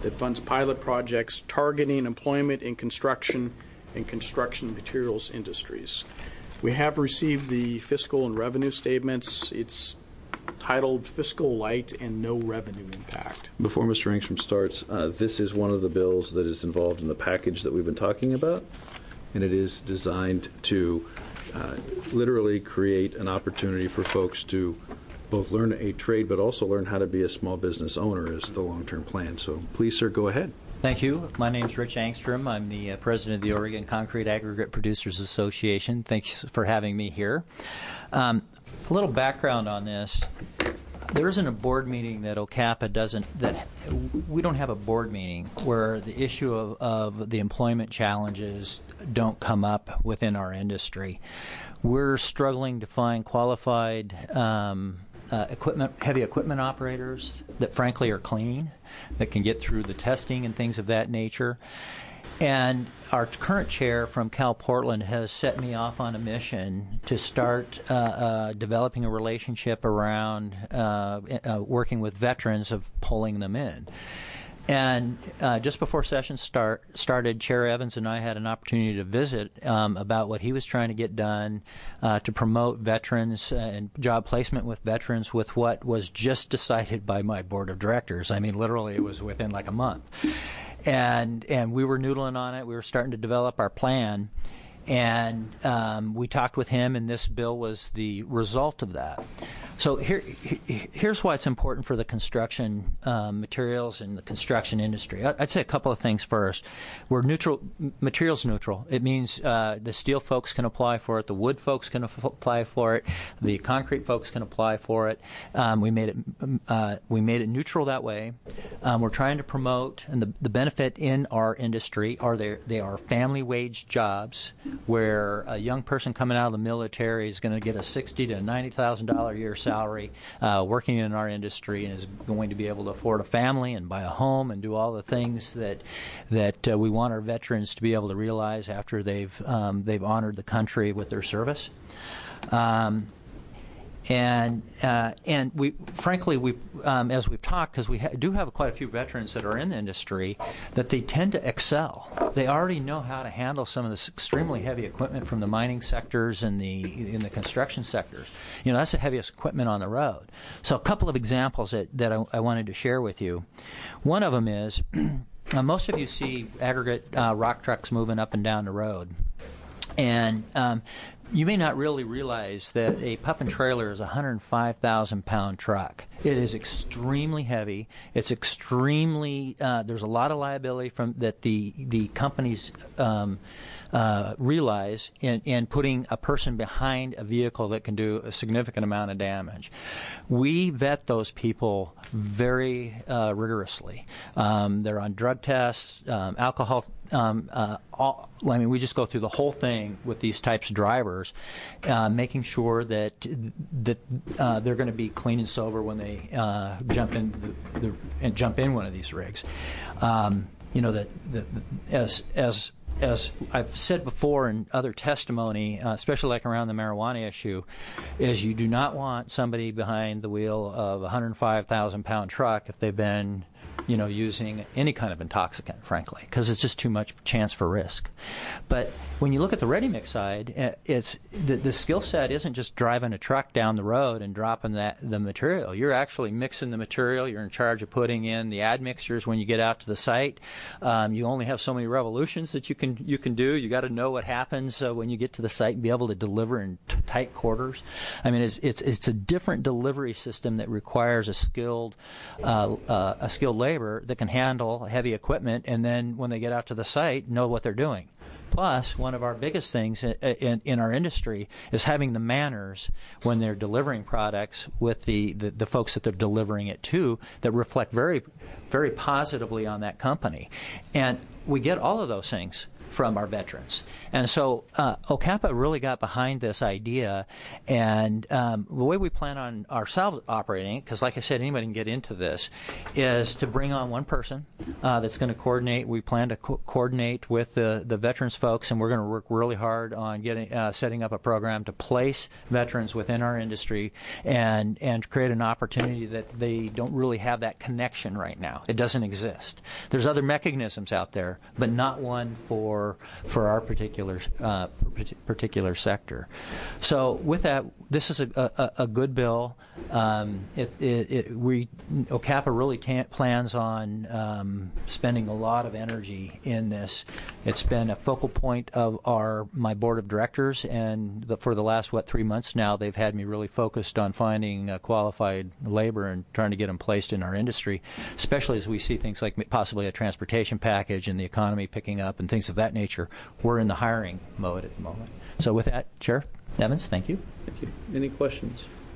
that funds pilot projects targeting employment in construction and construction materials industries. We have received the fiscal and revenue statements. It's titled Fiscal Light and No Revenue Impact. Before Mister Engstrom starts, uh, this is one of the bills that is involved in the package that we've been talking about, and it is designed to uh, literally create an opportunity for folks to both learn a trade but also learn how to be a small business owner is the long-term plan. So please, sir, go ahead. Thank you. My name is Rich Angstrom. I'm the uh, president of the Oregon Concrete Aggregate Producers Association. Thanks for having me here. Um, a little background on this. There isn't a board meeting that O C A P A doesn't, that we don't have a board meeting where the issue of, of the employment challenges don't come up within our industry. We're struggling to find qualified um, uh, equipment, heavy equipment operators that frankly are clean, that can get through the testing and things of that nature. And our current chair from Cal Portland has set me off on a mission to start uh, uh, developing a relationship around uh, uh, working with veterans of pulling them in. And uh, just before session start, started, Chair Evans and I had an opportunity to visit um, about what he was trying to get done uh, to promote veterans and job placement with veterans with what was just decided by my board of directors. I mean, literally, it was within like a month. And and we were noodling on it. We were starting to develop our plan. And um, we talked with him, and this bill was the result of that. So here, here's why it's important for the construction um, materials and the construction industry. I'd say a couple of things first. We're neutral, materials neutral. It means uh, the steel folks can apply for it, the wood folks can apply for it, the concrete folks can apply for it. Um, we made it uh, we made it neutral that way. Um, we're trying to promote, and the, the benefit in our industry are they they are family wage jobs, where a young person coming out of the military is going to get a sixty to ninety thousand dollar a year salary, uh, working in our industry, and is going to be able to afford a family and buy a home and do all the things that that uh, we want our veterans to be able to realize after they've um, they've honored the country with their service. Um, And uh, and we, frankly, we um, as we've talked, because we ha- do have quite a few veterans that are in the industry, that they tend to excel. They already know how to handle some of this extremely heavy equipment from the mining sectors and the in the construction sectors. You know, that's the heaviest equipment on the road. So a couple of examples that that I, I wanted to share with you. One of them is uh, most of you see aggregate uh, rock trucks moving up and down the road, and um, you may not really realize that a pup and trailer is a one hundred five thousand pound truck. It is extremely heavy. It's extremely, uh, there's a lot of liability from that the, the companies um, uh, realize in, in putting a person behind a vehicle that can do a significant amount of damage. We vet those people very uh, rigorously. Um, they're on drug tests, um, alcohol, um, uh, all, I mean, we just go through the whole thing with these types of drivers, uh, making sure that that uh, they're going to be clean and sober when they uh, jump in the, the, and jump in one of these rigs. Um, you know that, that as as as I've said before in other testimony, uh, especially like around the marijuana issue, is you do not want somebody behind the wheel of a one hundred five thousand pound truck if they've been, you know, using any kind of intoxicant, frankly, because it's just too much chance for risk. But when you look at the ready-mix side, it's the, the skill set isn't just driving a truck down the road and dropping that the material. You're actually mixing the material. You're in charge of putting in the admixtures when you get out to the site. Um, you only have so many revolutions that you can you can do. You got to know what happens uh, when you get to the site and be able to deliver in t- tight quarters. I mean, it's it's it's a different delivery system that requires a skilled uh, uh, a skilled labor that can handle heavy equipment, and then when they get out to the site, know what they're doing. Plus, one of our biggest things in, in, in our industry is having the manners when they're delivering products with the, the, the folks that they're delivering it to that reflect very, very positively on that company. And we get all of those things from our veterans. And so uh, O C A P A really got behind this idea, and um, the way we plan on ourselves operating, because like I said, anybody can get into this, is to bring on one person uh, that's going to coordinate. We plan to co- coordinate with the, the veterans folks, and we're going to work really hard on getting uh, setting up a program to place veterans within our industry and, and create an opportunity that they don't really have that connection right now. It doesn't exist. There's other mechanisms out there, but not one for for our particular uh, particular sector. So with that, this is a, a, a good bill. Um, it, it, it, we O C A P A really ta- plans on um, spending a lot of energy in this. It's been a focal point of our my board of directors, and the, for the last what three months now, they've had me really focused on finding uh, qualified labor and trying to get them placed in our industry, especially as we see things like possibly a transportation package and the economy picking up and things of that nature. We're in the hiring mode at the moment. So with that, Chair Evans, thank you. Thank you. Any questions?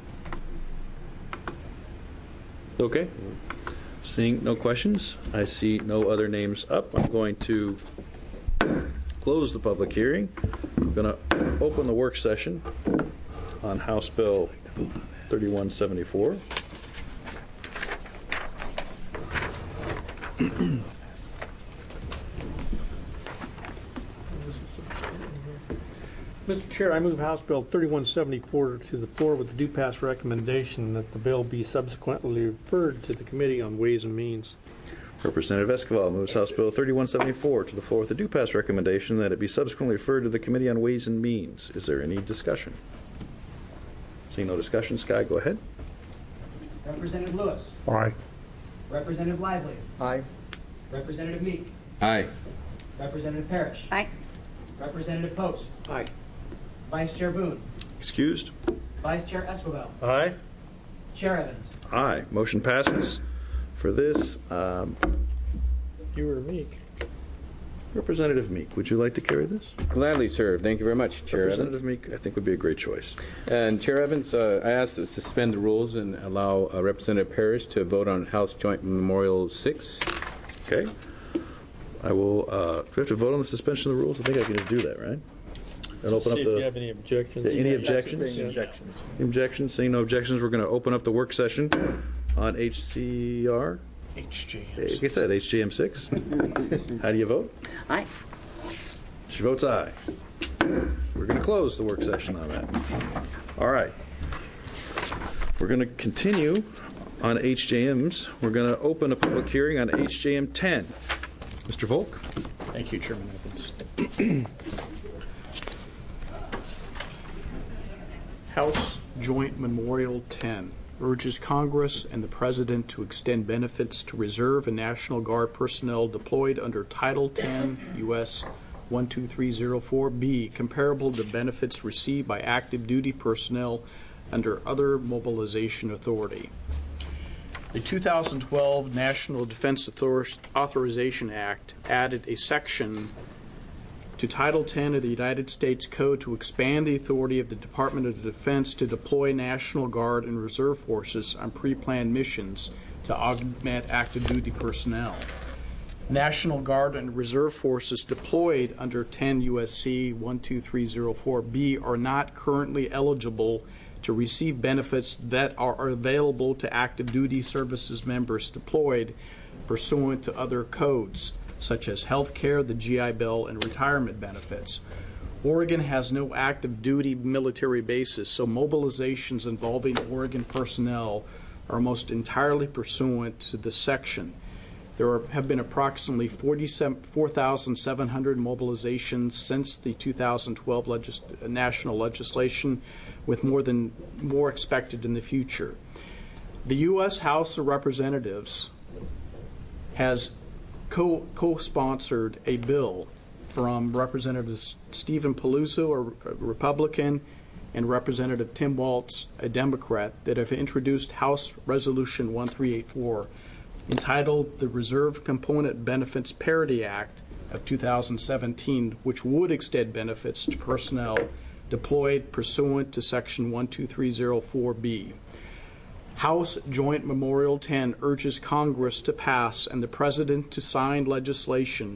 Okay. Seeing no questions, I see no other names up. I'm going to close the public hearing. I'm going to open the work session on House Bill thirty-one seventy-four. Mister Chair, I move House Bill thirty-one seventy-four to the floor with the due pass recommendation that the bill be subsequently referred to the Committee on Ways and Means. Representative Esquivel moves House Bill thirty-one seventy-four to the floor with a due pass recommendation that it be subsequently referred to the Committee on Ways and Means. Is there any discussion? Seeing no discussion, Sky, go ahead. Representative Lewis. Aye. Representative Lively. Aye. Representative Meek. Aye. Representative Parrish. Aye. Representative Post. Aye. Vice Chair Boone. Excused? Vice Chair Esquivel. Aye. Chair Evans. Aye. Motion passes. For this, um, You were Meek. Representative Meek, would you like to carry this? Gladly, sir. Thank you very much, Chair Evans. Representative Meek, I think, would be a great choice. And Chair Evans, uh, I ask to suspend the rules and allow uh, Representative Parrish to vote on House Joint Memorial six. Okay. I will, uh, do we have to vote on the suspension of the rules? I think I can just do that, right? And open up See the... if you have any objections. Yeah, any objections? Any objections? Objections? Seeing no objections, we're going to open up the work session on H C R. H J M. Like I said, H J M six. How do you vote? Aye. She votes aye. We're going to close the work session on that. All right. We're going to continue on H J Ms. We're going to open a public hearing on H J M ten. Mister Volk? Thank you, Chairman Evans. House Joint Memorial ten urges Congress and the President to extend benefits to Reserve and National Guard personnel deployed under Title ten U S one two three zero four B, comparable to benefits received by active duty personnel under other mobilization authority. The two thousand twelve National Defense Author- Authorization Act added a section to Title ten of the United States Code to expand the authority of the Department of Defense to deploy National Guard and Reserve forces on pre-planned missions to augment active duty personnel. National Guard and Reserve forces deployed under ten U S C one two three zero four B are not currently eligible to receive benefits that are available to active duty services members deployed pursuant to other codes, such as health care, the G I Bill, and retirement benefits. Oregon has no active duty military bases, so mobilizations involving Oregon personnel are almost entirely pursuant to this section. There are, have been approximately four thousand seven hundred mobilizations since the two thousand twelve legis- national legislation, with more than more expected in the future. The U S House of Representatives has co- co-sponsored a bill from Representative Stephen Paluzzo, a Republican, and Representative Tim Waltz, a Democrat, that have introduced House Resolution one three eight four, entitled the Reserve Component Benefits Parity Act of two thousand seventeen, which would extend benefits to personnel deployed pursuant to Section one two three zero four B. House Joint Memorial ten urges Congress to pass and the President to sign legislation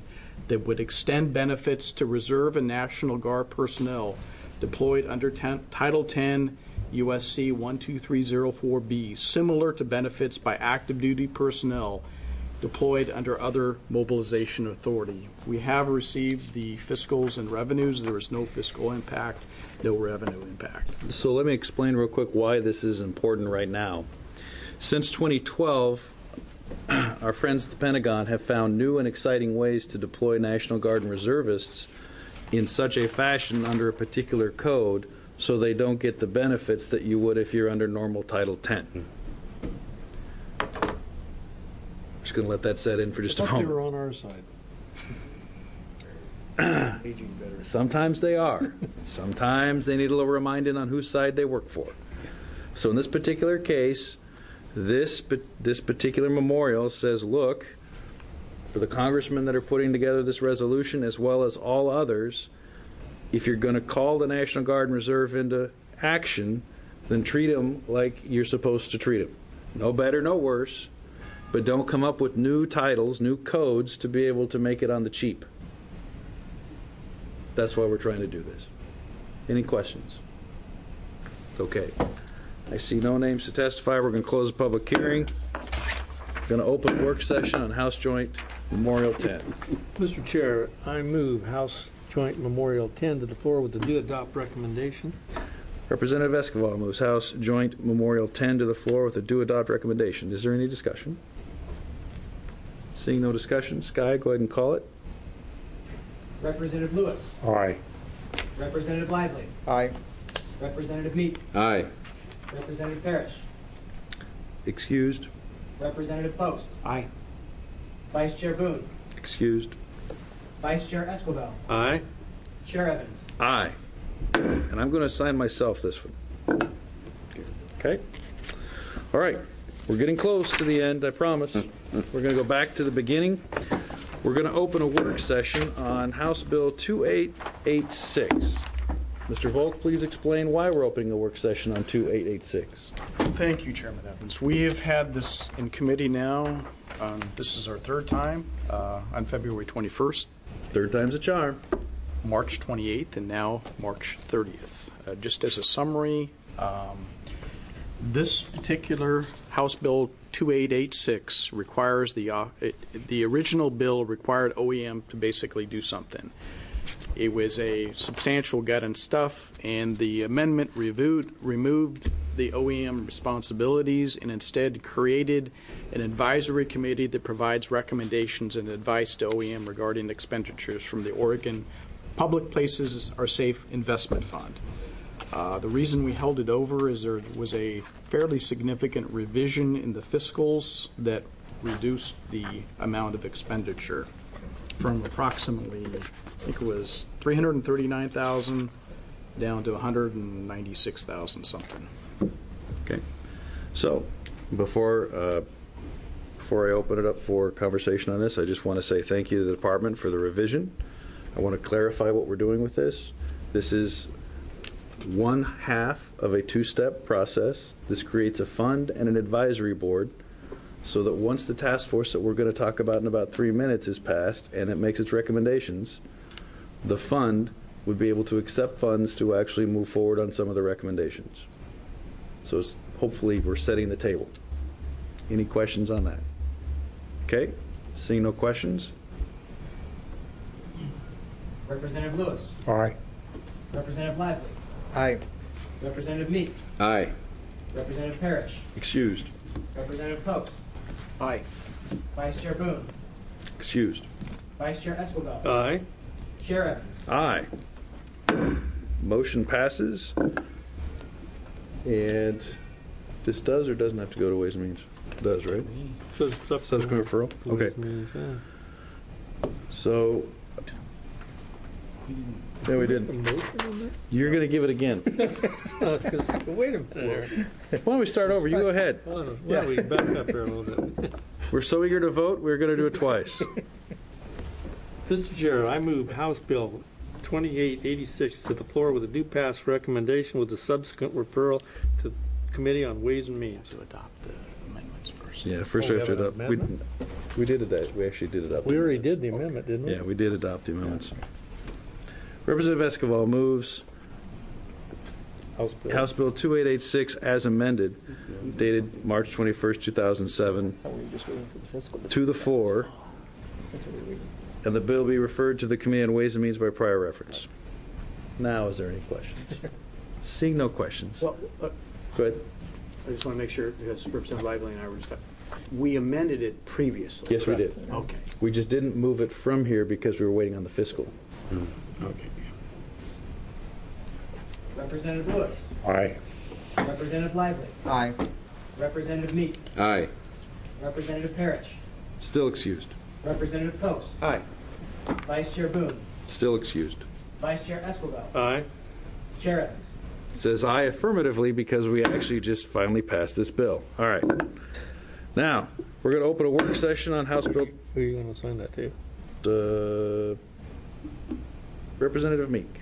that would extend benefits to Reserve and National Guard personnel deployed under ten, Title ten U S C one two three zero four B, similar to benefits by active duty personnel deployed under other mobilization authority. We have received the fiscals and revenues. There is no fiscal impact, no revenue impact. So let me explain real quick why this is important right now. Since twenty twelve, our friends at the Pentagon have found new and exciting ways to deploy National Guard and reservists in such a fashion under a particular code so they don't get the benefits that you would if you're under normal Title ten. Just going to let that set in for just I a thought they moment. were on our side. Sometimes they are. Sometimes they need a little reminding on whose side they work for. So in this particular case, this this particular memorial says, look, for the congressmen that are putting together this resolution as well as all others, if you're going to call the National Guard and Reserve into action, then treat them like you're supposed to treat them. No better, no worse, but don't come up with new titles, new codes to be able to make it on the cheap. That's why we're trying to do this. Any questions? Okay. I see no names to testify. We're going to close the public hearing. Going to open work session on House Joint Memorial ten. Mister Chair, I move House Joint Memorial ten to the floor with the do adopt recommendation. Representative Escobar moves House Joint Memorial ten to the floor with a do adopt recommendation. Is there any discussion? Seeing no discussion, Sky, go ahead and call it. Representative Lewis. Aye. Representative Lively. Aye. Representative Meek. Aye. Representative Parrish. Excused. Representative Post. Aye. Vice Chair Boone. Excused. Vice Chair Esquivel. Aye. Chair Evans. Aye. And I'm going to assign myself this one. Okay? All right. We're getting close to the end, I promise. We're going to go back to the beginning. We're going to open a work session on House Bill two eight eight six. Mister Volk, please explain why we're opening a work session on two eight eight six. Thank you, Chairman Evans. We have had this in committee now. Um, this is our third time uh, on February twenty-first. Third time's a charm. March twenty-eighth, and now March thirtieth. Uh, just as a summary, um, this particular House Bill two eight eight six requires the uh, it, the original bill required O E M to basically do something. It was a substantial gut and stuff, and the amendment reviewed, removed the O E M responsibilities and instead created an advisory committee that provides recommendations and advice to O E M regarding expenditures from the Oregon Public Places Are Safe Investment Fund. Uh, the reason we held it over is there was a fairly significant revision in the fiscals that reduced the amount of expenditure from approximately, I think it was three hundred thirty-nine thousand dollars down to one hundred ninety-six thousand dollars something. Okay. So before uh, before I open it up for conversation on this, I just want to say thank you to the department for the revision. I want to clarify what we're doing with this. This is one half of a two-step process. This creates a fund and an advisory board so that once the task force that we're going to talk about in about three minutes is passed and it makes its recommendations, the fund would be able to accept funds to actually move forward on some of the recommendations. So it's, hopefully we're setting the table. Any questions on that? Okay, seeing no questions. Representative Lewis. Aye. Representative Lively. Aye. Representative Meek. Aye. Representative Parrish. Excused. Representative Post. Aye. Vice Chair Boone. Excused. Vice Chair Esquivel. Aye. Chair Evans. Aye. Motion passes. And this does or doesn't have to go to Ways and Means? It does, right? So subsequent Subsequent referral? Okay. So, no, we didn't. You're going to give it again. Uh, 'cause- wait a minute here. Why don't we start over? You go ahead. Well, well, we back up here a little bit. We're so eager to vote, we're going to do it twice. Mister Chair, I move House Bill twenty-eight eighty-six to the floor with a due pass recommendation with a subsequent referral to Committee on Ways and Means. To adopt the amendments first. Yeah, first Oh, we we have to have an adopt. We, amendment? We did it. We actually did adopt. We the already amendments. did the amendment, didn't we? Yeah, we did adopt the amendments. Representative Escobar moves House Bill. House Bill two eight eight six as amended, dated March twenty-first, two thousand seven, to the floor, and the bill be referred to the Committee on Ways and Means by prior reference. Now, is there any questions? Seeing no questions. Well, uh, Go ahead. I just want to make sure, because Representative Lively and I were just talking, we amended it previously. Yes, we did. Okay. We just didn't move it from here because we were waiting on the fiscal. Okay. Representative Lewis. Aye. Representative Lively. Aye. Representative Meek. Aye. Representative Parrish. Still excused. Representative Post. Aye. Vice Chair Boone. Still excused. Vice Chair Escobar. Aye. Chair Evans. Says aye affirmatively because we actually just finally passed this bill. All right. Now, we're going to open a work session on House Bill. Who are you going to sign that to? Uh, Representative Meek.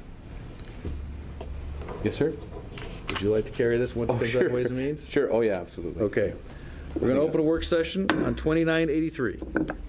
Yes, sir. Would you like to carry this once it Oh, comes sure. out of Ways and Means? Sure. Oh, yeah, absolutely. Okay. We're going to open a work session on twenty-nine eighty-three.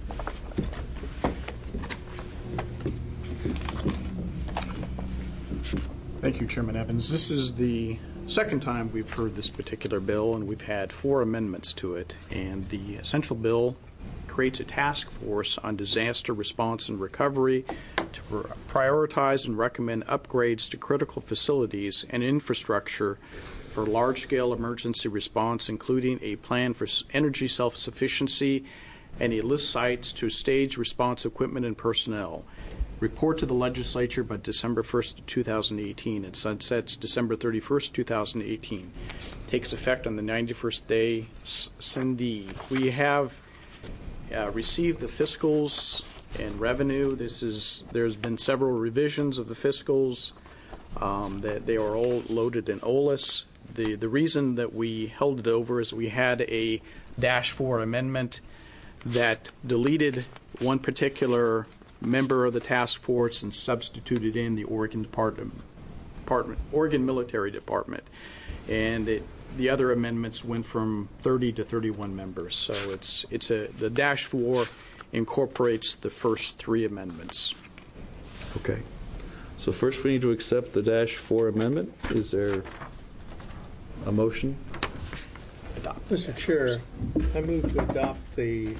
Thank you, Chairman Evans. This is the second time we've heard this particular bill, and we've had four amendments to it. And the essential bill creates a task force on disaster response and recovery to prioritize and recommend upgrades to critical facilities and infrastructure for large-scale emergency response, including a plan for energy self-sufficiency and a list sites to stage response equipment and personnel. Report to the legislature by December first, two thousand eighteen. It sunsets December thirty-first, two thousand eighteen. Takes effect on the ninety-first day. Cindy, we have uh, received the fiscals and revenue. This is there's been several revisions of the fiscals. Um, that they are all loaded in O L A S. The the reason that we held it over is we had a dash four amendment that deleted one particular member of the task force and substituted in the Oregon Department, Department Oregon Military Department, and it, the other amendments went from thirty to thirty-one members. So it's it's a the dash four incorporates the first three amendments. Okay. So first we need to accept the dash four amendment. Is there a motion? Mister Chair, I move to adopt the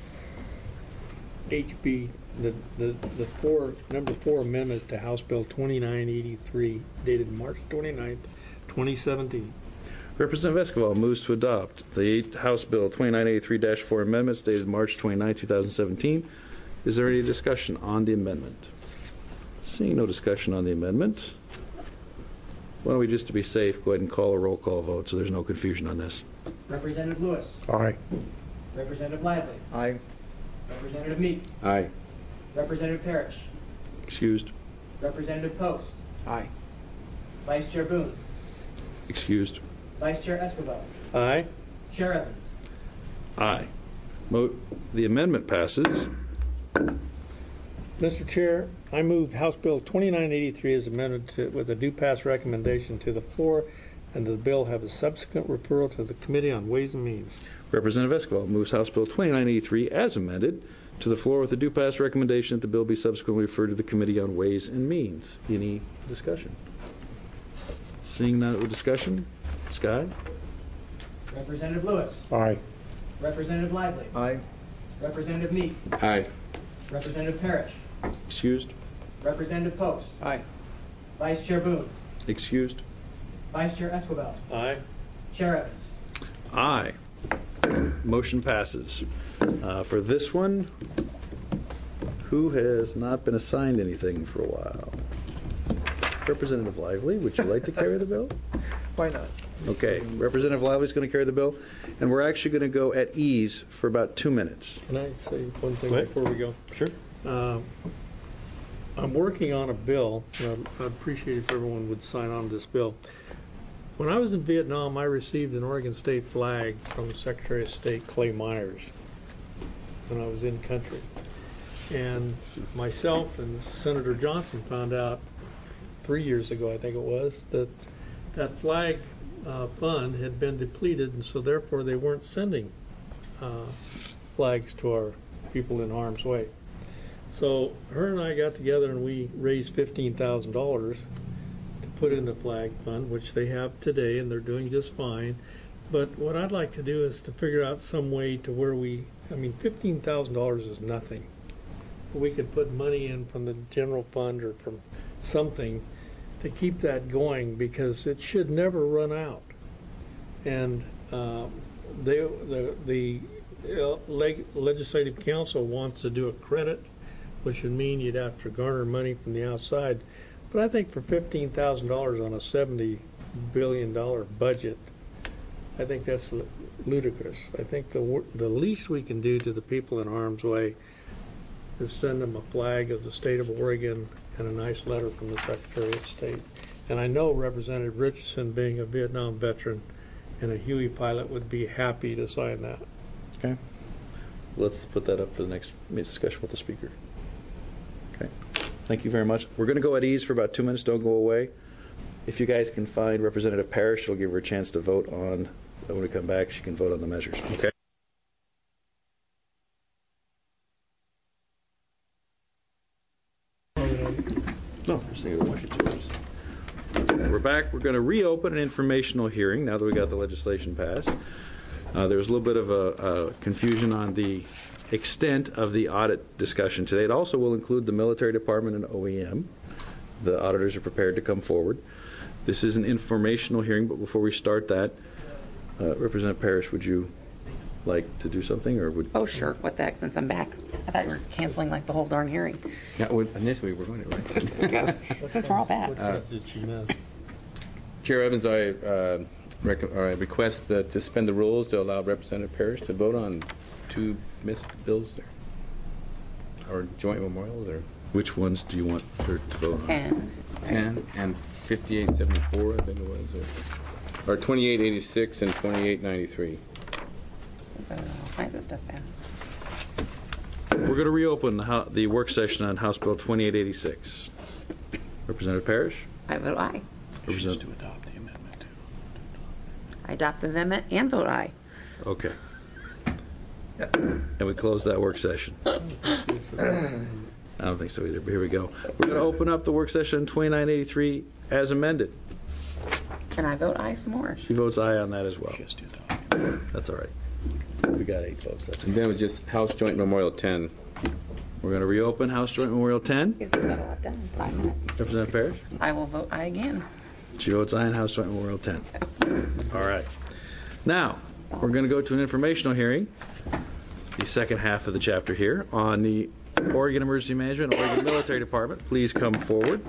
H B, the, the, the four, number four amendments to House Bill twenty-nine eighty-three dated March twenty-ninth, twenty seventeen. Representative Escobar moves to adopt the House Bill twenty-nine eighty-three dash four amendments dated March twenty-ninth, two thousand seventeen. Is there any discussion on the amendment? Seeing no discussion on the amendment, why don't we, just to be safe, go ahead and call a roll call vote so there's no confusion on this. Representative Lewis. Aye. Representative Lively. Aye. Representative Meek. Aye. Representative Parrish. Excused. Representative Post. Aye. Vice Chair Boone. Excused. Vice Chair Escobar. Aye. Chair Evans. Aye. Mo- the amendment passes. Mister Chair, I move House Bill twenty-nine eighty-three as amended to, with a due pass recommendation to the floor, and the bill have a subsequent referral to the Committee on Ways and Means. Representative Escobar moves House Bill twenty-nine eighty-three as amended to the floor with a due pass recommendation that the bill be subsequently referred to the Committee on Ways and Means. Any discussion? Seeing none with discussion, Sky? Representative Lewis. Aye. Representative Lively. Aye. Representative Meek. Aye. Representative Parrish. Excused. Representative Post. Aye. Vice Chair Boone. Excused. Vice Chair Escobar. Aye. Chair Evans. Aye. Motion passes. Uh, for this one, who has not been assigned anything for a while? Representative Lively, would you like to carry the bill? Why not? Okay, Representative Lively is going to carry the bill, and we're actually going to go at ease for about two minutes. Can I say one thing Go ahead. before we go? Sure. Uh, I'm working on a bill, and I'd, I'd appreciate if everyone would sign on to this bill. When I was in Vietnam, I received an Oregon State flag from Secretary of State Clay Myers when I was in country. And myself and Senator Johnson found out three years ago, I think it was, that that flag uh, fund had been depleted, and so therefore they weren't sending uh, flags to our people in harm's way. So her and I got together and we raised fifteen thousand dollars to put in the flag fund, which they have today, and they're doing just fine. But what I'd like to do is to figure out some way to where we, I mean, fifteen thousand dollars is nothing. We could put money in from the general fund or from something to keep that going, because it should never run out. And um, they, the, the leg, legislative council wants to do a credit, which would mean you'd have to garner money from the outside. But I think for fifteen thousand dollars on a seventy billion dollars budget, I think that's ludicrous. I think the the least we can do to the people in harm's way is send them a flag of the state of Oregon and a nice letter from the Secretary of State. And I know Representative Richardson, being a Vietnam veteran and a Huey pilot, would be happy to sign that. Okay. Let's put that up for the next discussion with the Speaker. Okay. Thank you very much. We're going to go at ease for about two minutes. Don't go away. If you guys can find Representative Parrish, it'll give her a chance to vote on, when we come back, she can vote on the measures. Okay. No, just need to watch it too. We're back. We're going to reopen an informational hearing now that we got the legislation passed. Uh, there was a little bit of a, a confusion on the extent of the audit discussion today. It also will include the military department and O E M. The auditors are prepared to come forward. This is an informational hearing, but before we start that, uh, Representative Parrish, would you like to do something, or would? Oh, sure. What the heck? Since I'm back, I thought you were canceling like the whole darn hearing. Yeah, well, initially we were going to, right? Since we're all back. Uh, did she know? Chair Evans, I, uh, rec- or I request uh, to suspend the rules to allow Representative Parrish to vote on two missed bills there, or joint memorials, or which ones do you want her to vote on? Ten. ten and fifty-eight seventy-four, I think it was, or, or twenty-eight eighty-six and twenty-eight ninety-three. I'll find this stuff fast. We're going to reopen the, ho- the work session on House Bill twenty-eight eighty-six. Representative Parrish? I vote aye. Representative to adopt the amendment. I adopt the amendment and vote aye. Okay. And we close that work session. I don't think so either, but here we go. We're going to open up the work session twenty-nine eighty-three as amended. Can I vote aye some more? She votes aye on that as well. Just to adopt. That's all right. We got eight votes. That's And then it was just House Joint Memorial ten. We're going to reopen House Joint Memorial ten. Yes, I got a lot done in five minutes. Representative Parrish? I will vote aye again. She votes aye on House Joint Memorial ten. All right. Now, we're going to go to an informational hearing, the second half of the chapter here, on the Oregon Emergency Management and Oregon Military Department. Please come forward.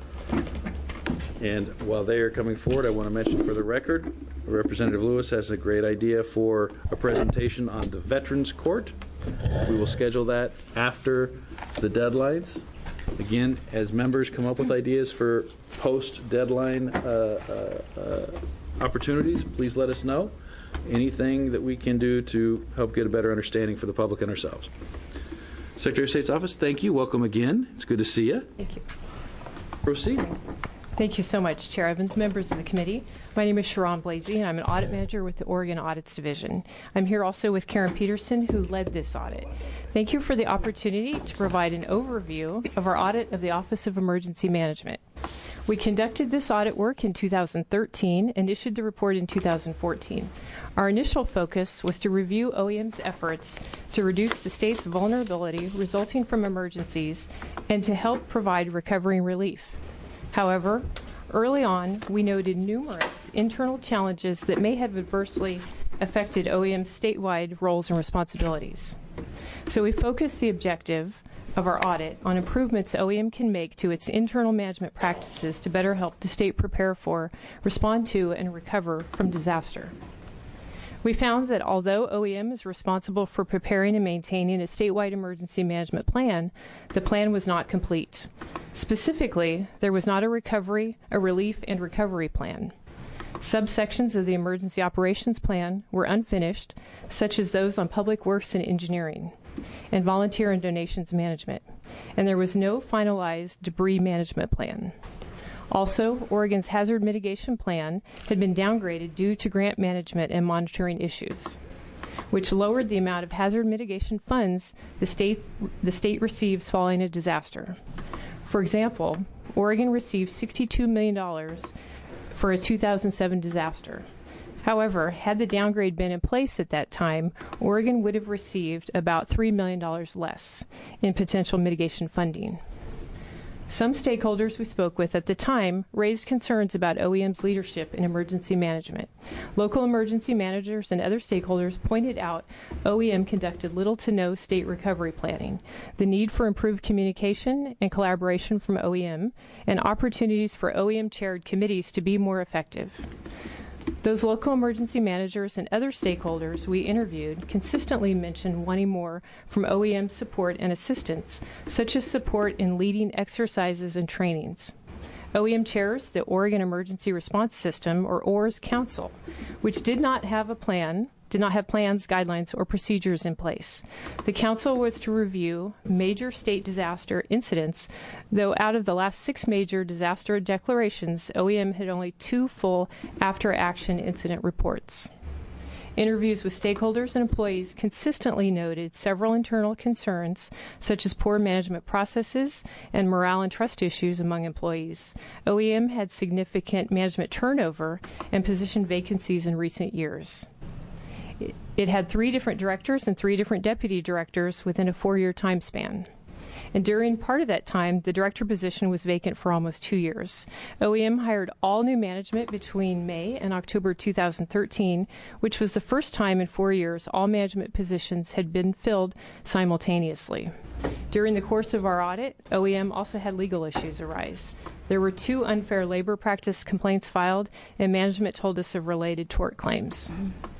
And while they are coming forward, I want to mention for the record, Representative Lewis has a great idea for a presentation on the Veterans Court. We will schedule that after the deadlines. Again, as members come up with ideas for post-deadline uh, uh, uh, opportunities, please let us know. Anything that we can do to help get a better understanding for the public and ourselves. Secretary of State's office, thank you. Welcome again. It's good to see you. Thank you. Proceed. Thank you so much, Chair Evans, members of the committee. My name is Sharon Blasey, and I'm an audit manager with the Oregon Audits Division. I'm here also with Karen Peterson, who led this audit. Thank you for the opportunity to provide an overview of our audit of the Office of Emergency Management. We conducted this audit work in two thousand thirteen and issued the report in two thousand fourteen. Our initial focus was to review O E M's efforts to reduce the state's vulnerability resulting from emergencies and to help provide recovery and relief. However, early on, we noted numerous internal challenges that may have adversely affected O E M's statewide roles and responsibilities. So we focused the objective of our audit on improvements O E M can make to its internal management practices to better help the state prepare for, respond to, and recover from disaster. We found that although O E M is responsible for preparing and maintaining a statewide emergency management plan, the plan was not complete. Specifically, there was not a recovery, a relief, and recovery plan. Subsections of the emergency operations plan were unfinished, such as those on public works and engineering, and volunteer and donations management, and there was no finalized debris management plan. Also, Oregon's hazard mitigation plan had been downgraded due to grant management and monitoring issues. which lowered the amount of hazard mitigation funds the state, the state receives following a disaster. For example, Oregon received sixty-two million dollars for a two thousand seven disaster. However, had the downgrade been in place at that time, Oregon would have received about three million dollars less in potential mitigation funding. Some stakeholders we spoke with at the time raised concerns about O E M's leadership in emergency management. Local emergency managers and other stakeholders pointed out O E M conducted little to no state recovery planning, the need for improved communication and collaboration from O E M, and opportunities for O E M-chaired committees to be more effective. Those local emergency managers and other stakeholders we interviewed consistently mentioned wanting more from O E M support and assistance, such as support in leading exercises and trainings. O E M chairs the Oregon Emergency Response System, or O R S Council, which did not have a plan, did not have plans, guidelines, or procedures in place. The council was to review major state disaster incidents, though out of the last six major disaster declarations, O E M had only two full after-action incident reports. Interviews with stakeholders and employees consistently noted several internal concerns, such as poor management processes and morale and trust issues among employees. O E M had significant management turnover and position vacancies in recent years. It had three different directors and three different deputy directors within a four-year time span. And during part of that time, the director position was vacant for almost two years. O E M hired all new management between May and October two thousand thirteen, which was the first time in four years all management positions had been filled simultaneously. During the course of our audit, O E M also had legal issues arise. There were two unfair labor practice complaints filed, and management told us of related tort claims.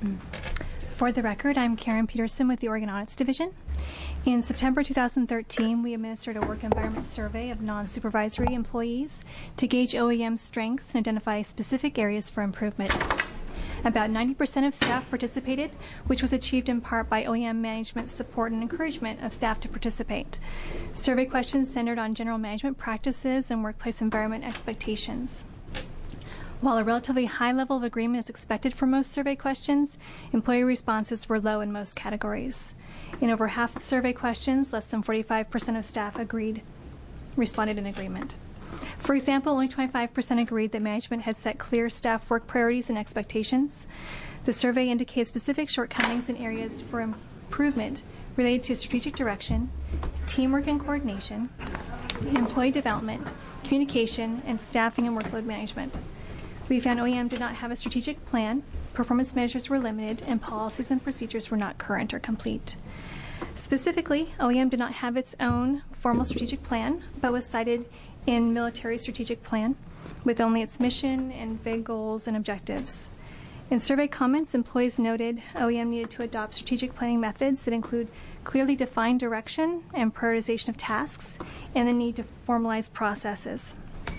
For the record, I'm Karen Peterson with the Oregon Audits Division. In September two thousand thirteen, we administered a work environment survey of non-supervisory employees to gauge O E M's strengths and identify specific areas for improvement. About ninety percent of staff participated, which was achieved in part by O E M management's support and encouragement of staff to participate. Survey questions centered on general management practices and workplace environment expectations. While a relatively high level of agreement is expected for most survey questions, employee responses were low in most categories. In over half of survey questions, less than forty-five percent of staff agreed, responded in agreement. For example, only twenty-five percent agreed that management had set clear staff work priorities and expectations. The survey indicates specific shortcomings in areas for improvement related to strategic direction, teamwork and coordination, employee development, communication, and staffing and workload management. We found O E M did not have a strategic plan, performance measures were limited, and policies and procedures were not current or complete. Specifically, O E M did not have its own formal strategic plan, but was cited in military strategic plan with only its mission and vague goals and objectives. In survey comments, employees noted O E M needed to adopt strategic planning methods that include clearly defined direction and prioritization of tasks, and the need to formalize processes.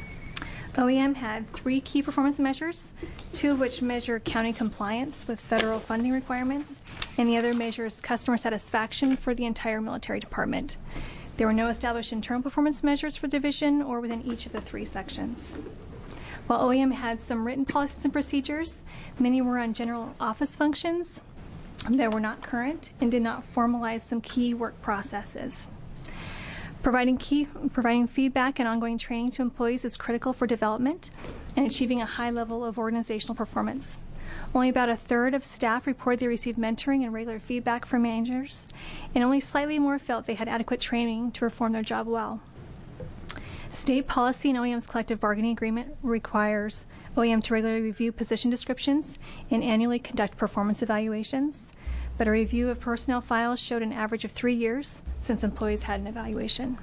O E M had three key performance measures, two of which measure county compliance with federal funding requirements, and the other measures customer satisfaction for the entire military department. There were no established internal performance measures for the division or within each of the three sections. While O E M had some written policies and procedures, many were on general office functions that were not current and did not formalize some key work processes. Providing key, providing feedback and ongoing training to employees is critical for development and achieving a high level of organizational performance. Only about a third of staff reported they received mentoring and regular feedback from managers, and only slightly more felt they had adequate training to perform their job well. State policy and O E M's collective bargaining agreement requires O E M to regularly review position descriptions and annually conduct performance evaluations, but a review of personnel files showed an average of three years since employees had an evaluation.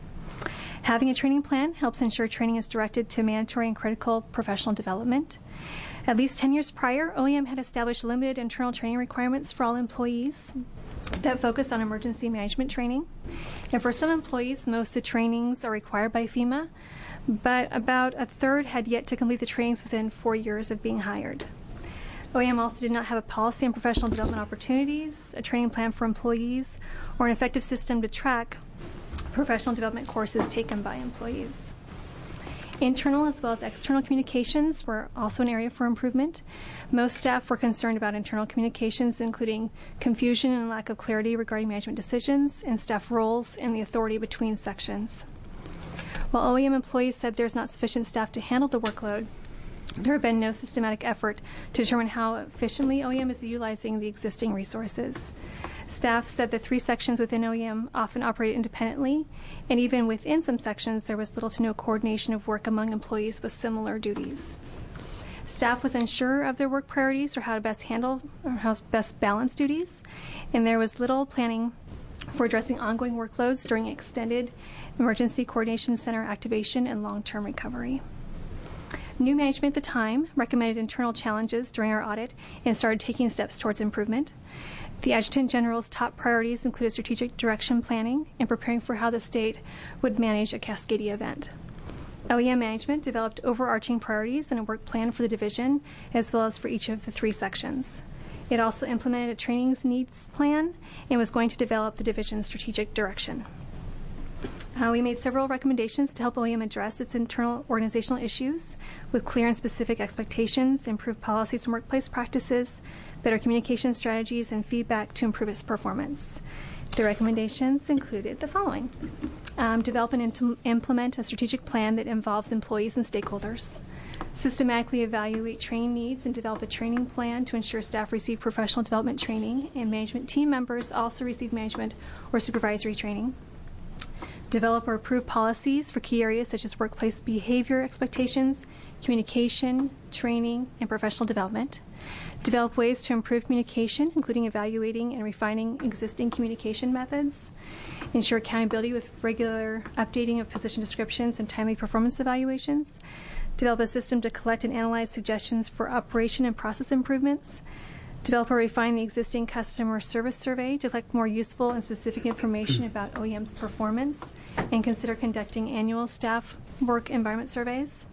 Having a training plan helps ensure training is directed to mandatory and critical professional development. At least ten years prior, O E M had established limited internal training requirements for all employees that focused on emergency management training. And for some employees, most of the trainings are required by FEMA, but about a third had yet to complete the trainings within four years of being hired. O E M also did not have a policy on professional development opportunities, a training plan for employees, or an effective system to track professional development courses taken by employees. Internal as well as external communications were also an area for improvement. Most staff were concerned about internal communications, including confusion and lack of clarity regarding management decisions and staff roles and the authority between sections. While O E M employees said there's not sufficient staff to handle the workload, there have been no systematic effort to determine how efficiently O E M is utilizing the existing resources. Staff said the three sections within O E M often operated independently, and even within some sections, there was little to no coordination of work among employees with similar duties. Staff was unsure of their work priorities or how to best handle or how to best balance duties, and there was little planning for addressing ongoing workloads during extended emergency coordination center activation and long-term recovery. New management at the time recommended internal challenges during our audit and started taking steps towards improvement. The Adjutant General's top priorities included strategic direction planning and preparing for how the state would manage a Cascadia event. O E M management developed overarching priorities and a work plan for the division, as well as for each of the three sections. It also implemented a trainings needs plan and was going to develop the division's strategic direction. Uh, we made several recommendations to help O E M address its internal organizational issues with clear and specific expectations, improved policies and workplace practices, better communication strategies, and feedback to improve its performance. The recommendations included the following. Um, develop and int- implement a strategic plan that involves employees and stakeholders. Systematically evaluate training needs and develop a training plan to ensure staff receive professional development training and management team members also receive management or supervisory training. Develop or approve policies for key areas such as workplace behavior expectations, communication, training, and professional development. Develop ways to improve communication, including evaluating and refining existing communication methods. Ensure accountability with regular updating of position descriptions and timely performance evaluations. Develop a system to collect and analyze suggestions for operation and process improvements. Develop or refine the existing customer service survey to collect more useful and specific information about O E M's performance, and consider conducting annual staff work environment surveys.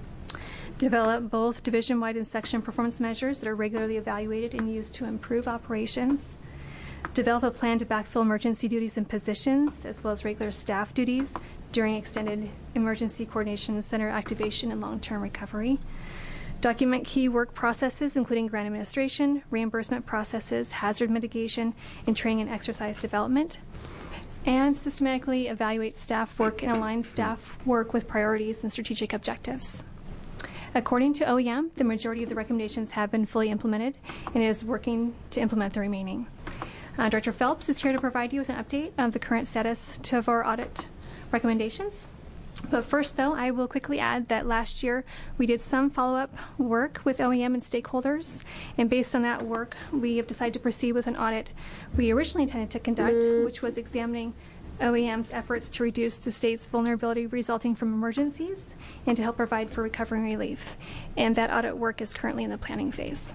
Develop both division-wide and section performance measures that are regularly evaluated and used to improve operations. Develop a plan to backfill emergency duties and positions, as well as regular staff duties during extended emergency coordination center activation and long-term recovery. Document key work processes, including grant administration, reimbursement processes, hazard mitigation, and training and exercise development. And systematically evaluate staff work and align staff work with priorities and strategic objectives. According to O E M, the majority of the recommendations have been fully implemented and is working to implement the remaining. Uh, Director Phelps is here to provide you with an update of the current status of our audit recommendations. But first, though, I will quickly add that last year we did some follow-up work with O E M and stakeholders, and based on that work, we have decided to proceed with an audit we originally intended to conduct, which was examining O E M's efforts to reduce the state's vulnerability resulting from emergencies and to help provide for recovery and relief. And that audit work is currently in the planning phase.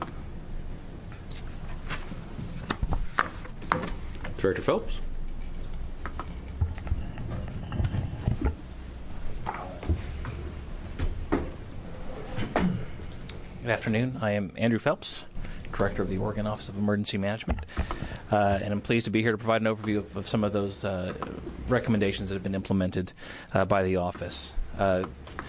Director Phelps. Good afternoon. I am Andrew Phelps, Director of the Oregon Office of Emergency Management, uh, and I'm pleased to be here to provide an overview of, of some of those uh, recommendations that have been implemented uh, by the office. Uh,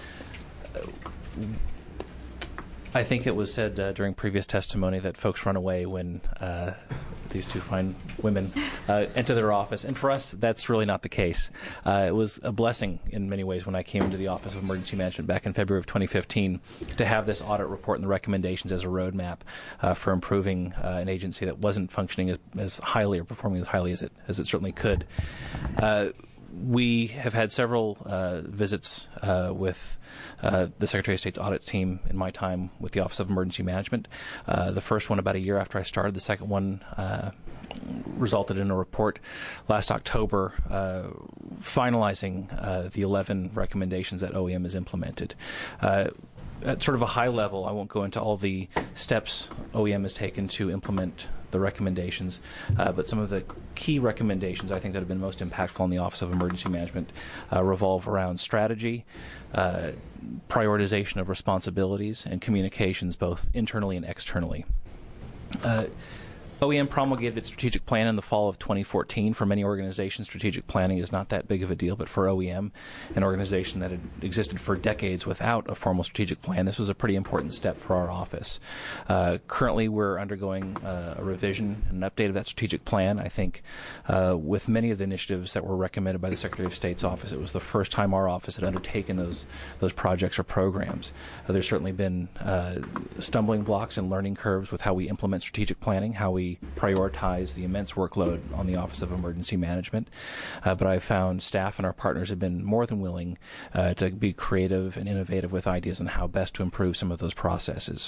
I think it was said uh, during previous testimony that folks run away when uh, these two fine women uh, enter their office, and for us, that's really not the case. Uh, it was a blessing in many ways when I came into the Office of Emergency Management back in February of twenty fifteen to have this audit report and the recommendations as a roadmap uh, for improving uh, an agency that wasn't functioning as, as highly or performing as highly as it as it certainly could. Uh, We have had several uh, visits uh, with uh, the Secretary of State's audit team in my time with the Office of Emergency Management. Uh, the first one about a year after I started. The second one uh, resulted in a report last October uh, finalizing uh, the eleven recommendations that O E M has implemented. Uh, At sort of a high level, I won't go into all the steps O E M has taken to implement the recommendations, uh, but some of the key recommendations I think that have been most impactful in the Office of Emergency Management uh, revolve around strategy, uh, prioritization of responsibilities, and communications both internally and externally. Uh, O E M promulgated its strategic plan in the fall of twenty fourteen. For many organizations, strategic planning is not that big of a deal, but for O E M, an organization that had existed for decades without a formal strategic plan, this was a pretty important step for our office. Uh, currently, we're undergoing uh, a revision and an update of that strategic plan. I think uh, with many of the initiatives that were recommended by the Secretary of State's office, it was the first time our office had undertaken those those projects or programs. Uh, there's certainly been uh, stumbling blocks and learning curves with how we implement strategic planning, how we prioritize the immense workload on the Office of Emergency Management. Uh, but I've found staff and our partners have been more than willing uh, to be creative and innovative with ideas on how best to improve some of those processes.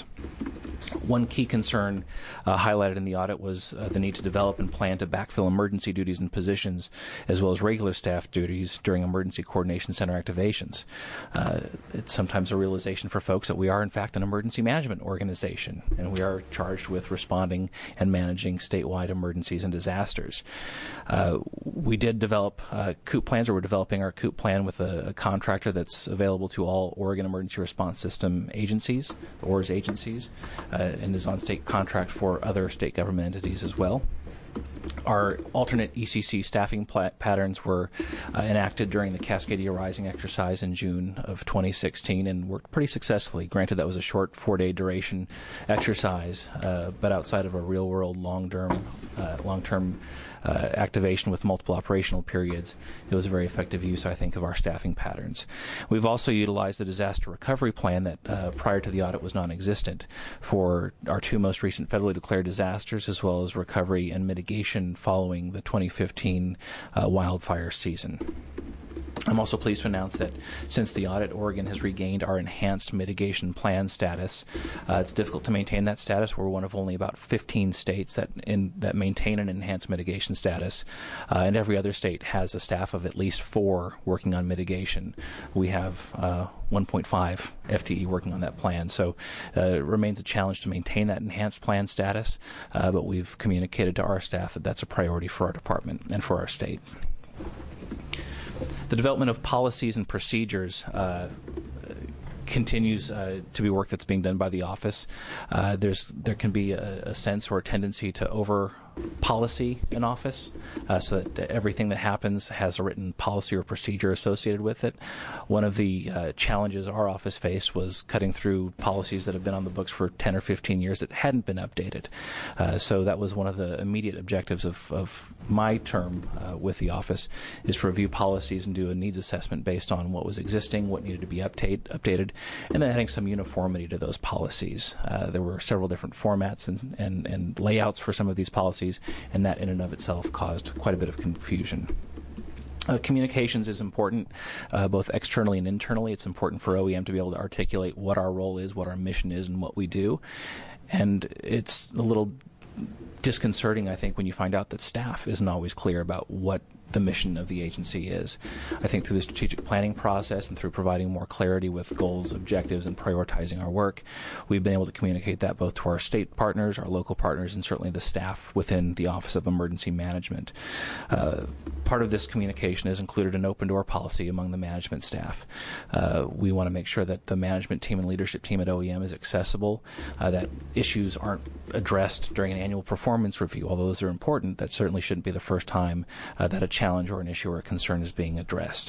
One key concern uh, highlighted in the audit was uh, the need to develop and plan to backfill emergency duties and positions as well as regular staff duties during Emergency Coordination Center activations. Uh, it's sometimes a realization for folks that we are, in fact, an emergency management organization, and we are charged with responding and managing statewide emergencies and disasters. Uh, we did develop uh, C O O P plans, or we're developing our C O O P plan with a, a contractor that's available to all Oregon Emergency Response System agencies, O R S agencies, uh, and is on state contract for other state government entities as well. Our alternate E C C staffing pla- patterns were uh, enacted during the Cascadia Rising exercise in June of twenty sixteen and worked pretty successfully. Granted, that was a short four-day duration exercise, uh, but outside of a real-world long-term, uh, long-term uh, activation with multiple operational periods, it was a very effective use, I think, of our staffing patterns. We've also utilized the disaster recovery plan that uh, prior to the audit was non-existent for our two most recent federally declared disasters, as well as recovery and mitigation following the twenty fifteen uh, wildfire season. I'm also pleased to announce that since the audit, Oregon has regained our enhanced mitigation plan status. Uh, it's difficult to maintain that status. We're one of only about fifteen states that in, that maintain an enhanced mitigation status, uh, and every other state has a staff of at least four working on mitigation. We have uh, one point five F T E working on that plan, so uh, it remains a challenge to maintain that enhanced plan status, uh, but we've communicated to our staff that that's a priority for our department and for our state. The development of policies and procedures uh, continues uh, to be work that's being done by the office. Uh, there's there can be a, a sense or a tendency to over policy in office, uh, so that everything that happens has a written policy or procedure associated with it. One of the uh, challenges our office faced was cutting through policies that have been on the books for ten or fifteen years that hadn't been updated. Uh, so that was one of the immediate objectives of, of my term uh, with the office, is to review policies and do a needs assessment based on what was existing, what needed to be update, updated, and then adding some uniformity to those policies. Uh, there were several different formats and, and, and layouts for some of these policies, and that in and of itself caused quite a bit of confusion. Uh, communications is important, uh, both externally and internally. It's important for O E M to be able to articulate what our role is, what our mission is, and what we do. And it's a little disconcerting, I think, when you find out that staff isn't always clear about what the mission of the agency is. I think through the strategic planning process and through providing more clarity with goals, objectives, and prioritizing our work, we've been able to communicate that both to our state partners, our local partners, and certainly the staff within the Office of Emergency Management. Uh, part of this communication has included an open door policy among the management staff. Uh, we want to make sure that the management team and leadership team at O E M is accessible, uh, that issues aren't addressed during an annual performance review. Although those are important, that certainly shouldn't be the first time uh, that a challenge or an issue or a concern is being addressed.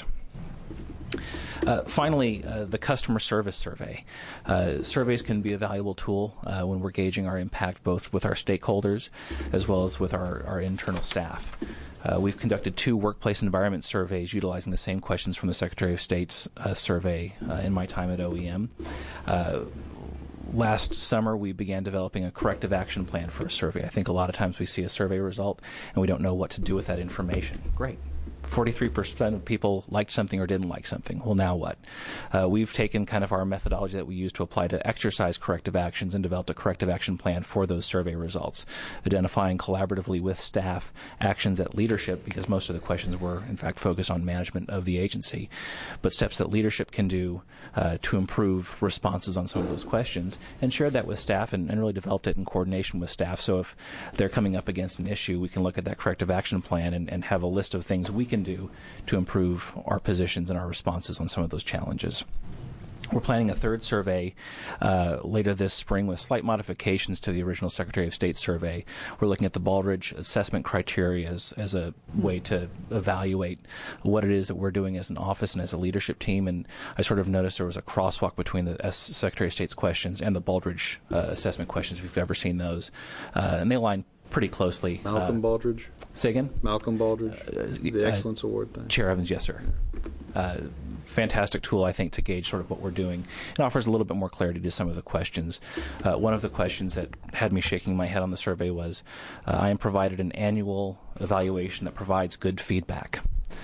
Uh, finally, uh, the customer service survey. Uh, surveys can be a valuable tool uh, when we're gauging our impact both with our stakeholders as well as with our, our internal staff. Uh, we've conducted two workplace environment surveys utilizing the same questions from the Secretary of State's uh, survey uh, in my time at O E M. Uh, Last summer, we began developing a corrective action plan for a survey. I think a lot of times we see a survey result and we don't know what to do with that information. Great. forty-three percent of people liked something or didn't like something. Well, now what? Uh, we've taken kind of our methodology that we use to apply to exercise corrective actions and developed a corrective action plan for those survey results, identifying collaboratively with staff actions at leadership, because most of the questions were, in fact, focused on management of the agency, but steps that leadership can do uh, to improve responses on some of those questions, and shared that with staff and, and really developed it in coordination with staff. So if they're coming up against an issue, we can look at that corrective action plan and, and have a list of things we can do to improve our positions and our responses on some of those challenges. We're planning a third survey uh, later this spring with slight modifications to the original Secretary of State survey. We're looking at the Baldrige assessment criteria as, as a way to evaluate what it is that we're doing as an office and as a leadership team. And I sort of noticed there was a crosswalk between the S- Secretary of State's questions and the Baldrige uh, assessment questions, if you've ever seen those. Uh, and they align pretty closely. Malcolm uh, Baldrige? Say again? Malcolm Baldrige, uh, the Excellence uh, Award thing. Chair Evans, yes, sir. Uh, fantastic tool, I think, to gauge sort of what we're doing. It offers a little bit more clarity to some of the questions. Uh, one of the questions that had me shaking my head on the survey was, uh, I am provided an annual evaluation that provides good feedback.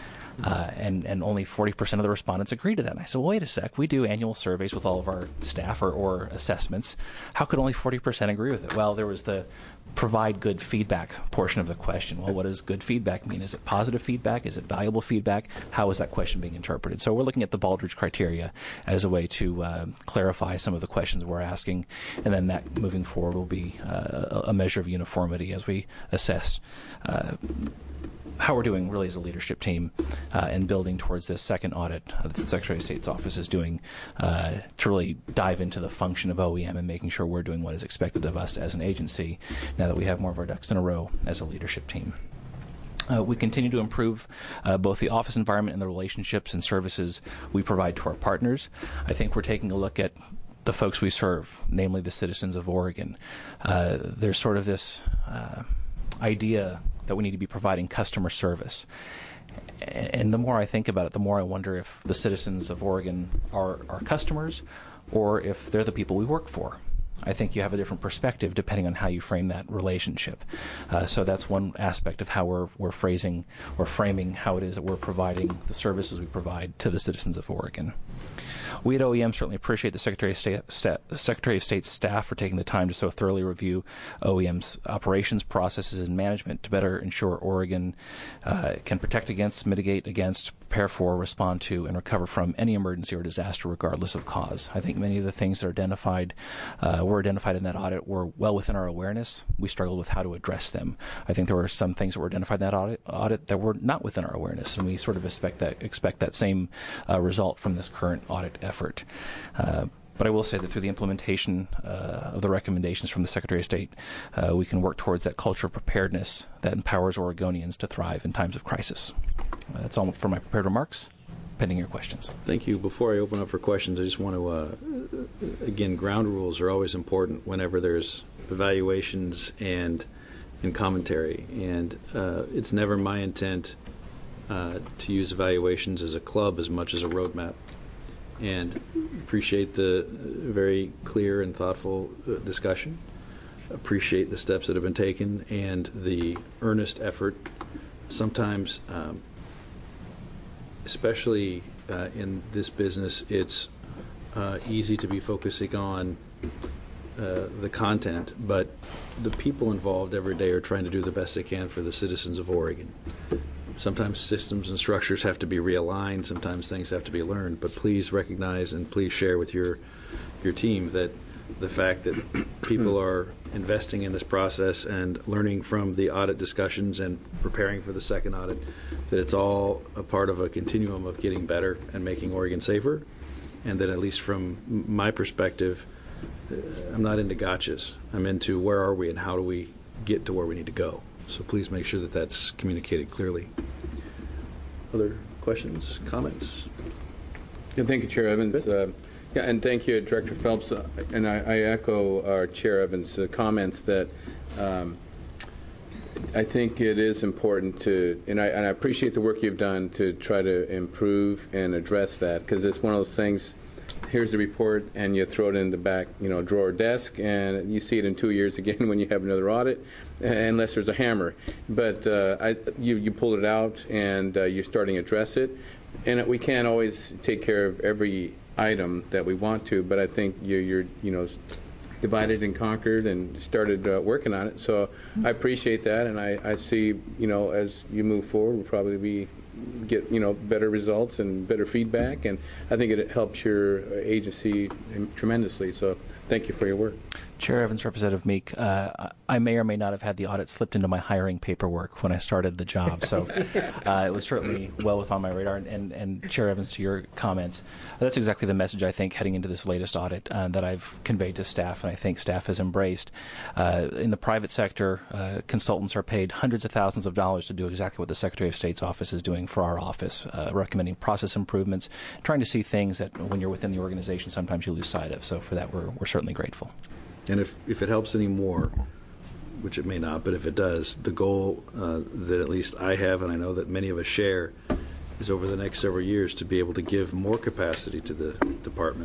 Uh, and, and only forty percent of the respondents agree to that. And I said, well, wait a sec. We do annual surveys with all of our staff or, or assessments. How could only forty percent agree with it? Well, there was the provide good feedback portion of the question. Well, what does good feedback mean? Is it positive feedback? Is it valuable feedback? How is that question being interpreted? So we're looking at the Baldrige criteria as a way to uh, clarify some of the questions we're asking. And then that moving forward will be uh, a measure of uniformity as we assess uh, how we're doing really as a leadership team uh, and building towards this second audit that the Secretary of State's office is doing uh, to really dive into the function of O E M and making sure we're doing what is expected of us as an agency now that we have more of our ducks in a row as a leadership team. Uh, we continue to improve uh, both the office environment and the relationships and services we provide to our partners. I think we're taking a look at the folks we serve, namely the citizens of Oregon. Uh, there's sort of this uh, idea that we need to be providing customer service. And the more I think about it, the more I wonder if the citizens of Oregon are our customers or if they're the people we work for. I think you have a different perspective depending on how you frame that relationship. Uh, so that's one aspect of how we're, we're phrasing or framing how it is that we're providing the services we provide to the citizens of Oregon. We at O E M certainly appreciate the Secretary of, State, sta- Secretary of State's staff for taking the time to so thoroughly review O E M's operations, processes, and management to better ensure Oregon uh, can protect against, mitigate against, prepare for, respond to, and recover from any emergency or disaster regardless of cause. I think many of the things that are identified, uh, were identified in that audit were well within our awareness. We struggled with how to address them. I think there were some things that were identified in that audit, audit that were not within our awareness, and we sort of expect that, expect that same uh, result from this current audit effort. Uh, But I will say that through the implementation uh, of the recommendations from the Secretary of State, uh, we can work towards that culture of preparedness that empowers Oregonians to thrive in times of crisis. Uh, that's all for my prepared remarks, pending your questions. Thank you. Before I open up for questions, I just want to, uh, again, ground rules are always important whenever there's evaluations and, and commentary. And uh, it's never my intent uh, to use evaluations as a club as much as a roadmap. And appreciate the very clear and thoughtful uh, discussion. Appreciate the steps that have been taken and the earnest effort. Sometimes, um, especially uh, in this business, it's uh, easy to be focusing on uh, the content, but the people involved every day are trying to do the best they can for the citizens of Oregon. Sometimes systems and structures have to be realigned. Sometimes things have to be learned. But please recognize and please share with your your team that the fact that people are investing in this process and learning from the audit discussions and preparing for the second audit, that it's all a part of a continuum of getting better and making Oregon safer. And that at least from my perspective, I'm not into gotchas. I'm into where are we and how do we get to where we need to go. So please make sure that that's communicated clearly. Other questions, comments? Yeah, thank you, Chair Evans. Uh, yeah, and thank you, Director Phelps. Uh, and I, I echo our Chair Evans' uh, comments that um, I think it is important to, and I, and I appreciate the work you've done to try to improve and address that, because it's one of those things. Here's the report, and you throw it in the back, you know, drawer desk, and you see it in two years again when you have another audit, unless there's a hammer. But uh, I, you you pull it out, and uh, you're starting to address it. And we can't always take care of every item that we want to, but I think you're, you're you know, divided and conquered and started uh, working on it. So I appreciate that, and I, I see, you know, as you move forward, we'll probably be get you know better results and better feedback, and I think it helps your agency tremendously. So thank you for your work. Chair Evans, Representative Meek, uh, I may or may not have had the audit slipped into my hiring paperwork when I started the job, so uh, it was certainly well within my radar. And, and, and Chair Evans, to your comments, that's exactly the message I think heading into this latest audit uh, that I've conveyed to staff, and I think staff has embraced. Uh, in the private sector, uh, consultants are paid hundreds of thousands of dollars to do exactly what the Secretary of State's office is doing for our office, uh, recommending process improvements, trying to see things that when you're within the organization sometimes you lose sight of. So for that, we're, we're certainly grateful. And if, if it helps any more, which it may not, but if it does, the goal uh, that at least I have, and I know that many of us share, is over the next several years to be able to give more capacity to the department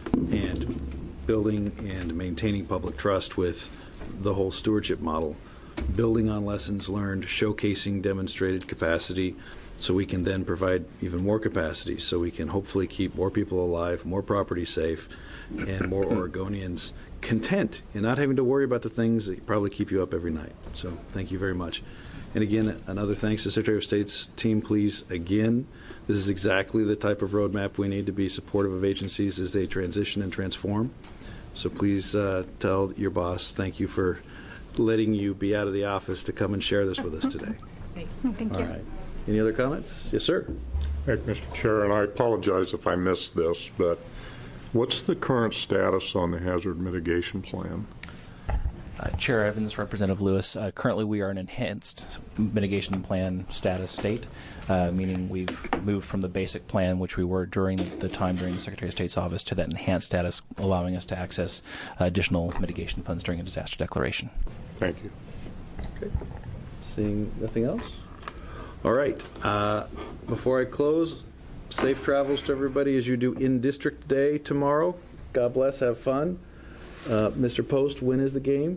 and building and maintaining public trust with the whole stewardship model, building on lessons learned, showcasing demonstrated capacity, so we can then provide even more capacity, so we can hopefully keep more people alive, more property safe, and more Oregonians content in not having to worry about the things that probably keep you up every night. So thank you very much. And again, another thanks to Secretary of State's team, please. Again, this is exactly the type of roadmap we need to be supportive of agencies as they transition and transform. So please uh, tell your boss thank you for letting you be out of the office to come and share this with us today. Thank you. Thank All you. right. Any other comments? Yes, sir. Thank you, Mister Chair, and I apologize if I missed this, but what's the current status on the hazard mitigation plan? Uh, Chair Evans, Representative Lewis, uh, currently we are an enhanced mitigation plan status state, uh, meaning we've moved from the basic plan, which we were during the time during the Secretary of State's office, to that enhanced status, allowing us to access uh, additional mitigation funds during a disaster declaration. Thank you. Okay. Seeing nothing else? All right. Uh, before I close, safe travels to everybody as you do in-district day tomorrow. God bless. Have fun. Uh, Mister Post, when is the game?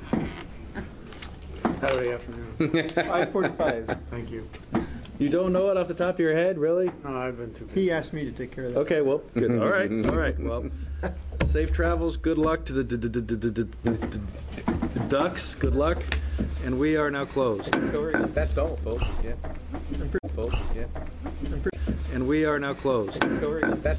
Saturday afternoon. five forty-five. Thank you. You don't know it off the top of your head, really? No, I've been too. He asked me to take care of that. Okay, well, good. All right, all right. Well, safe travels. Good luck to the d- d- d- d- d- d- d- Ducks. Good luck. And we are now closed. That's all, folks. Yeah. Folks. Yeah. And we are now closed. That's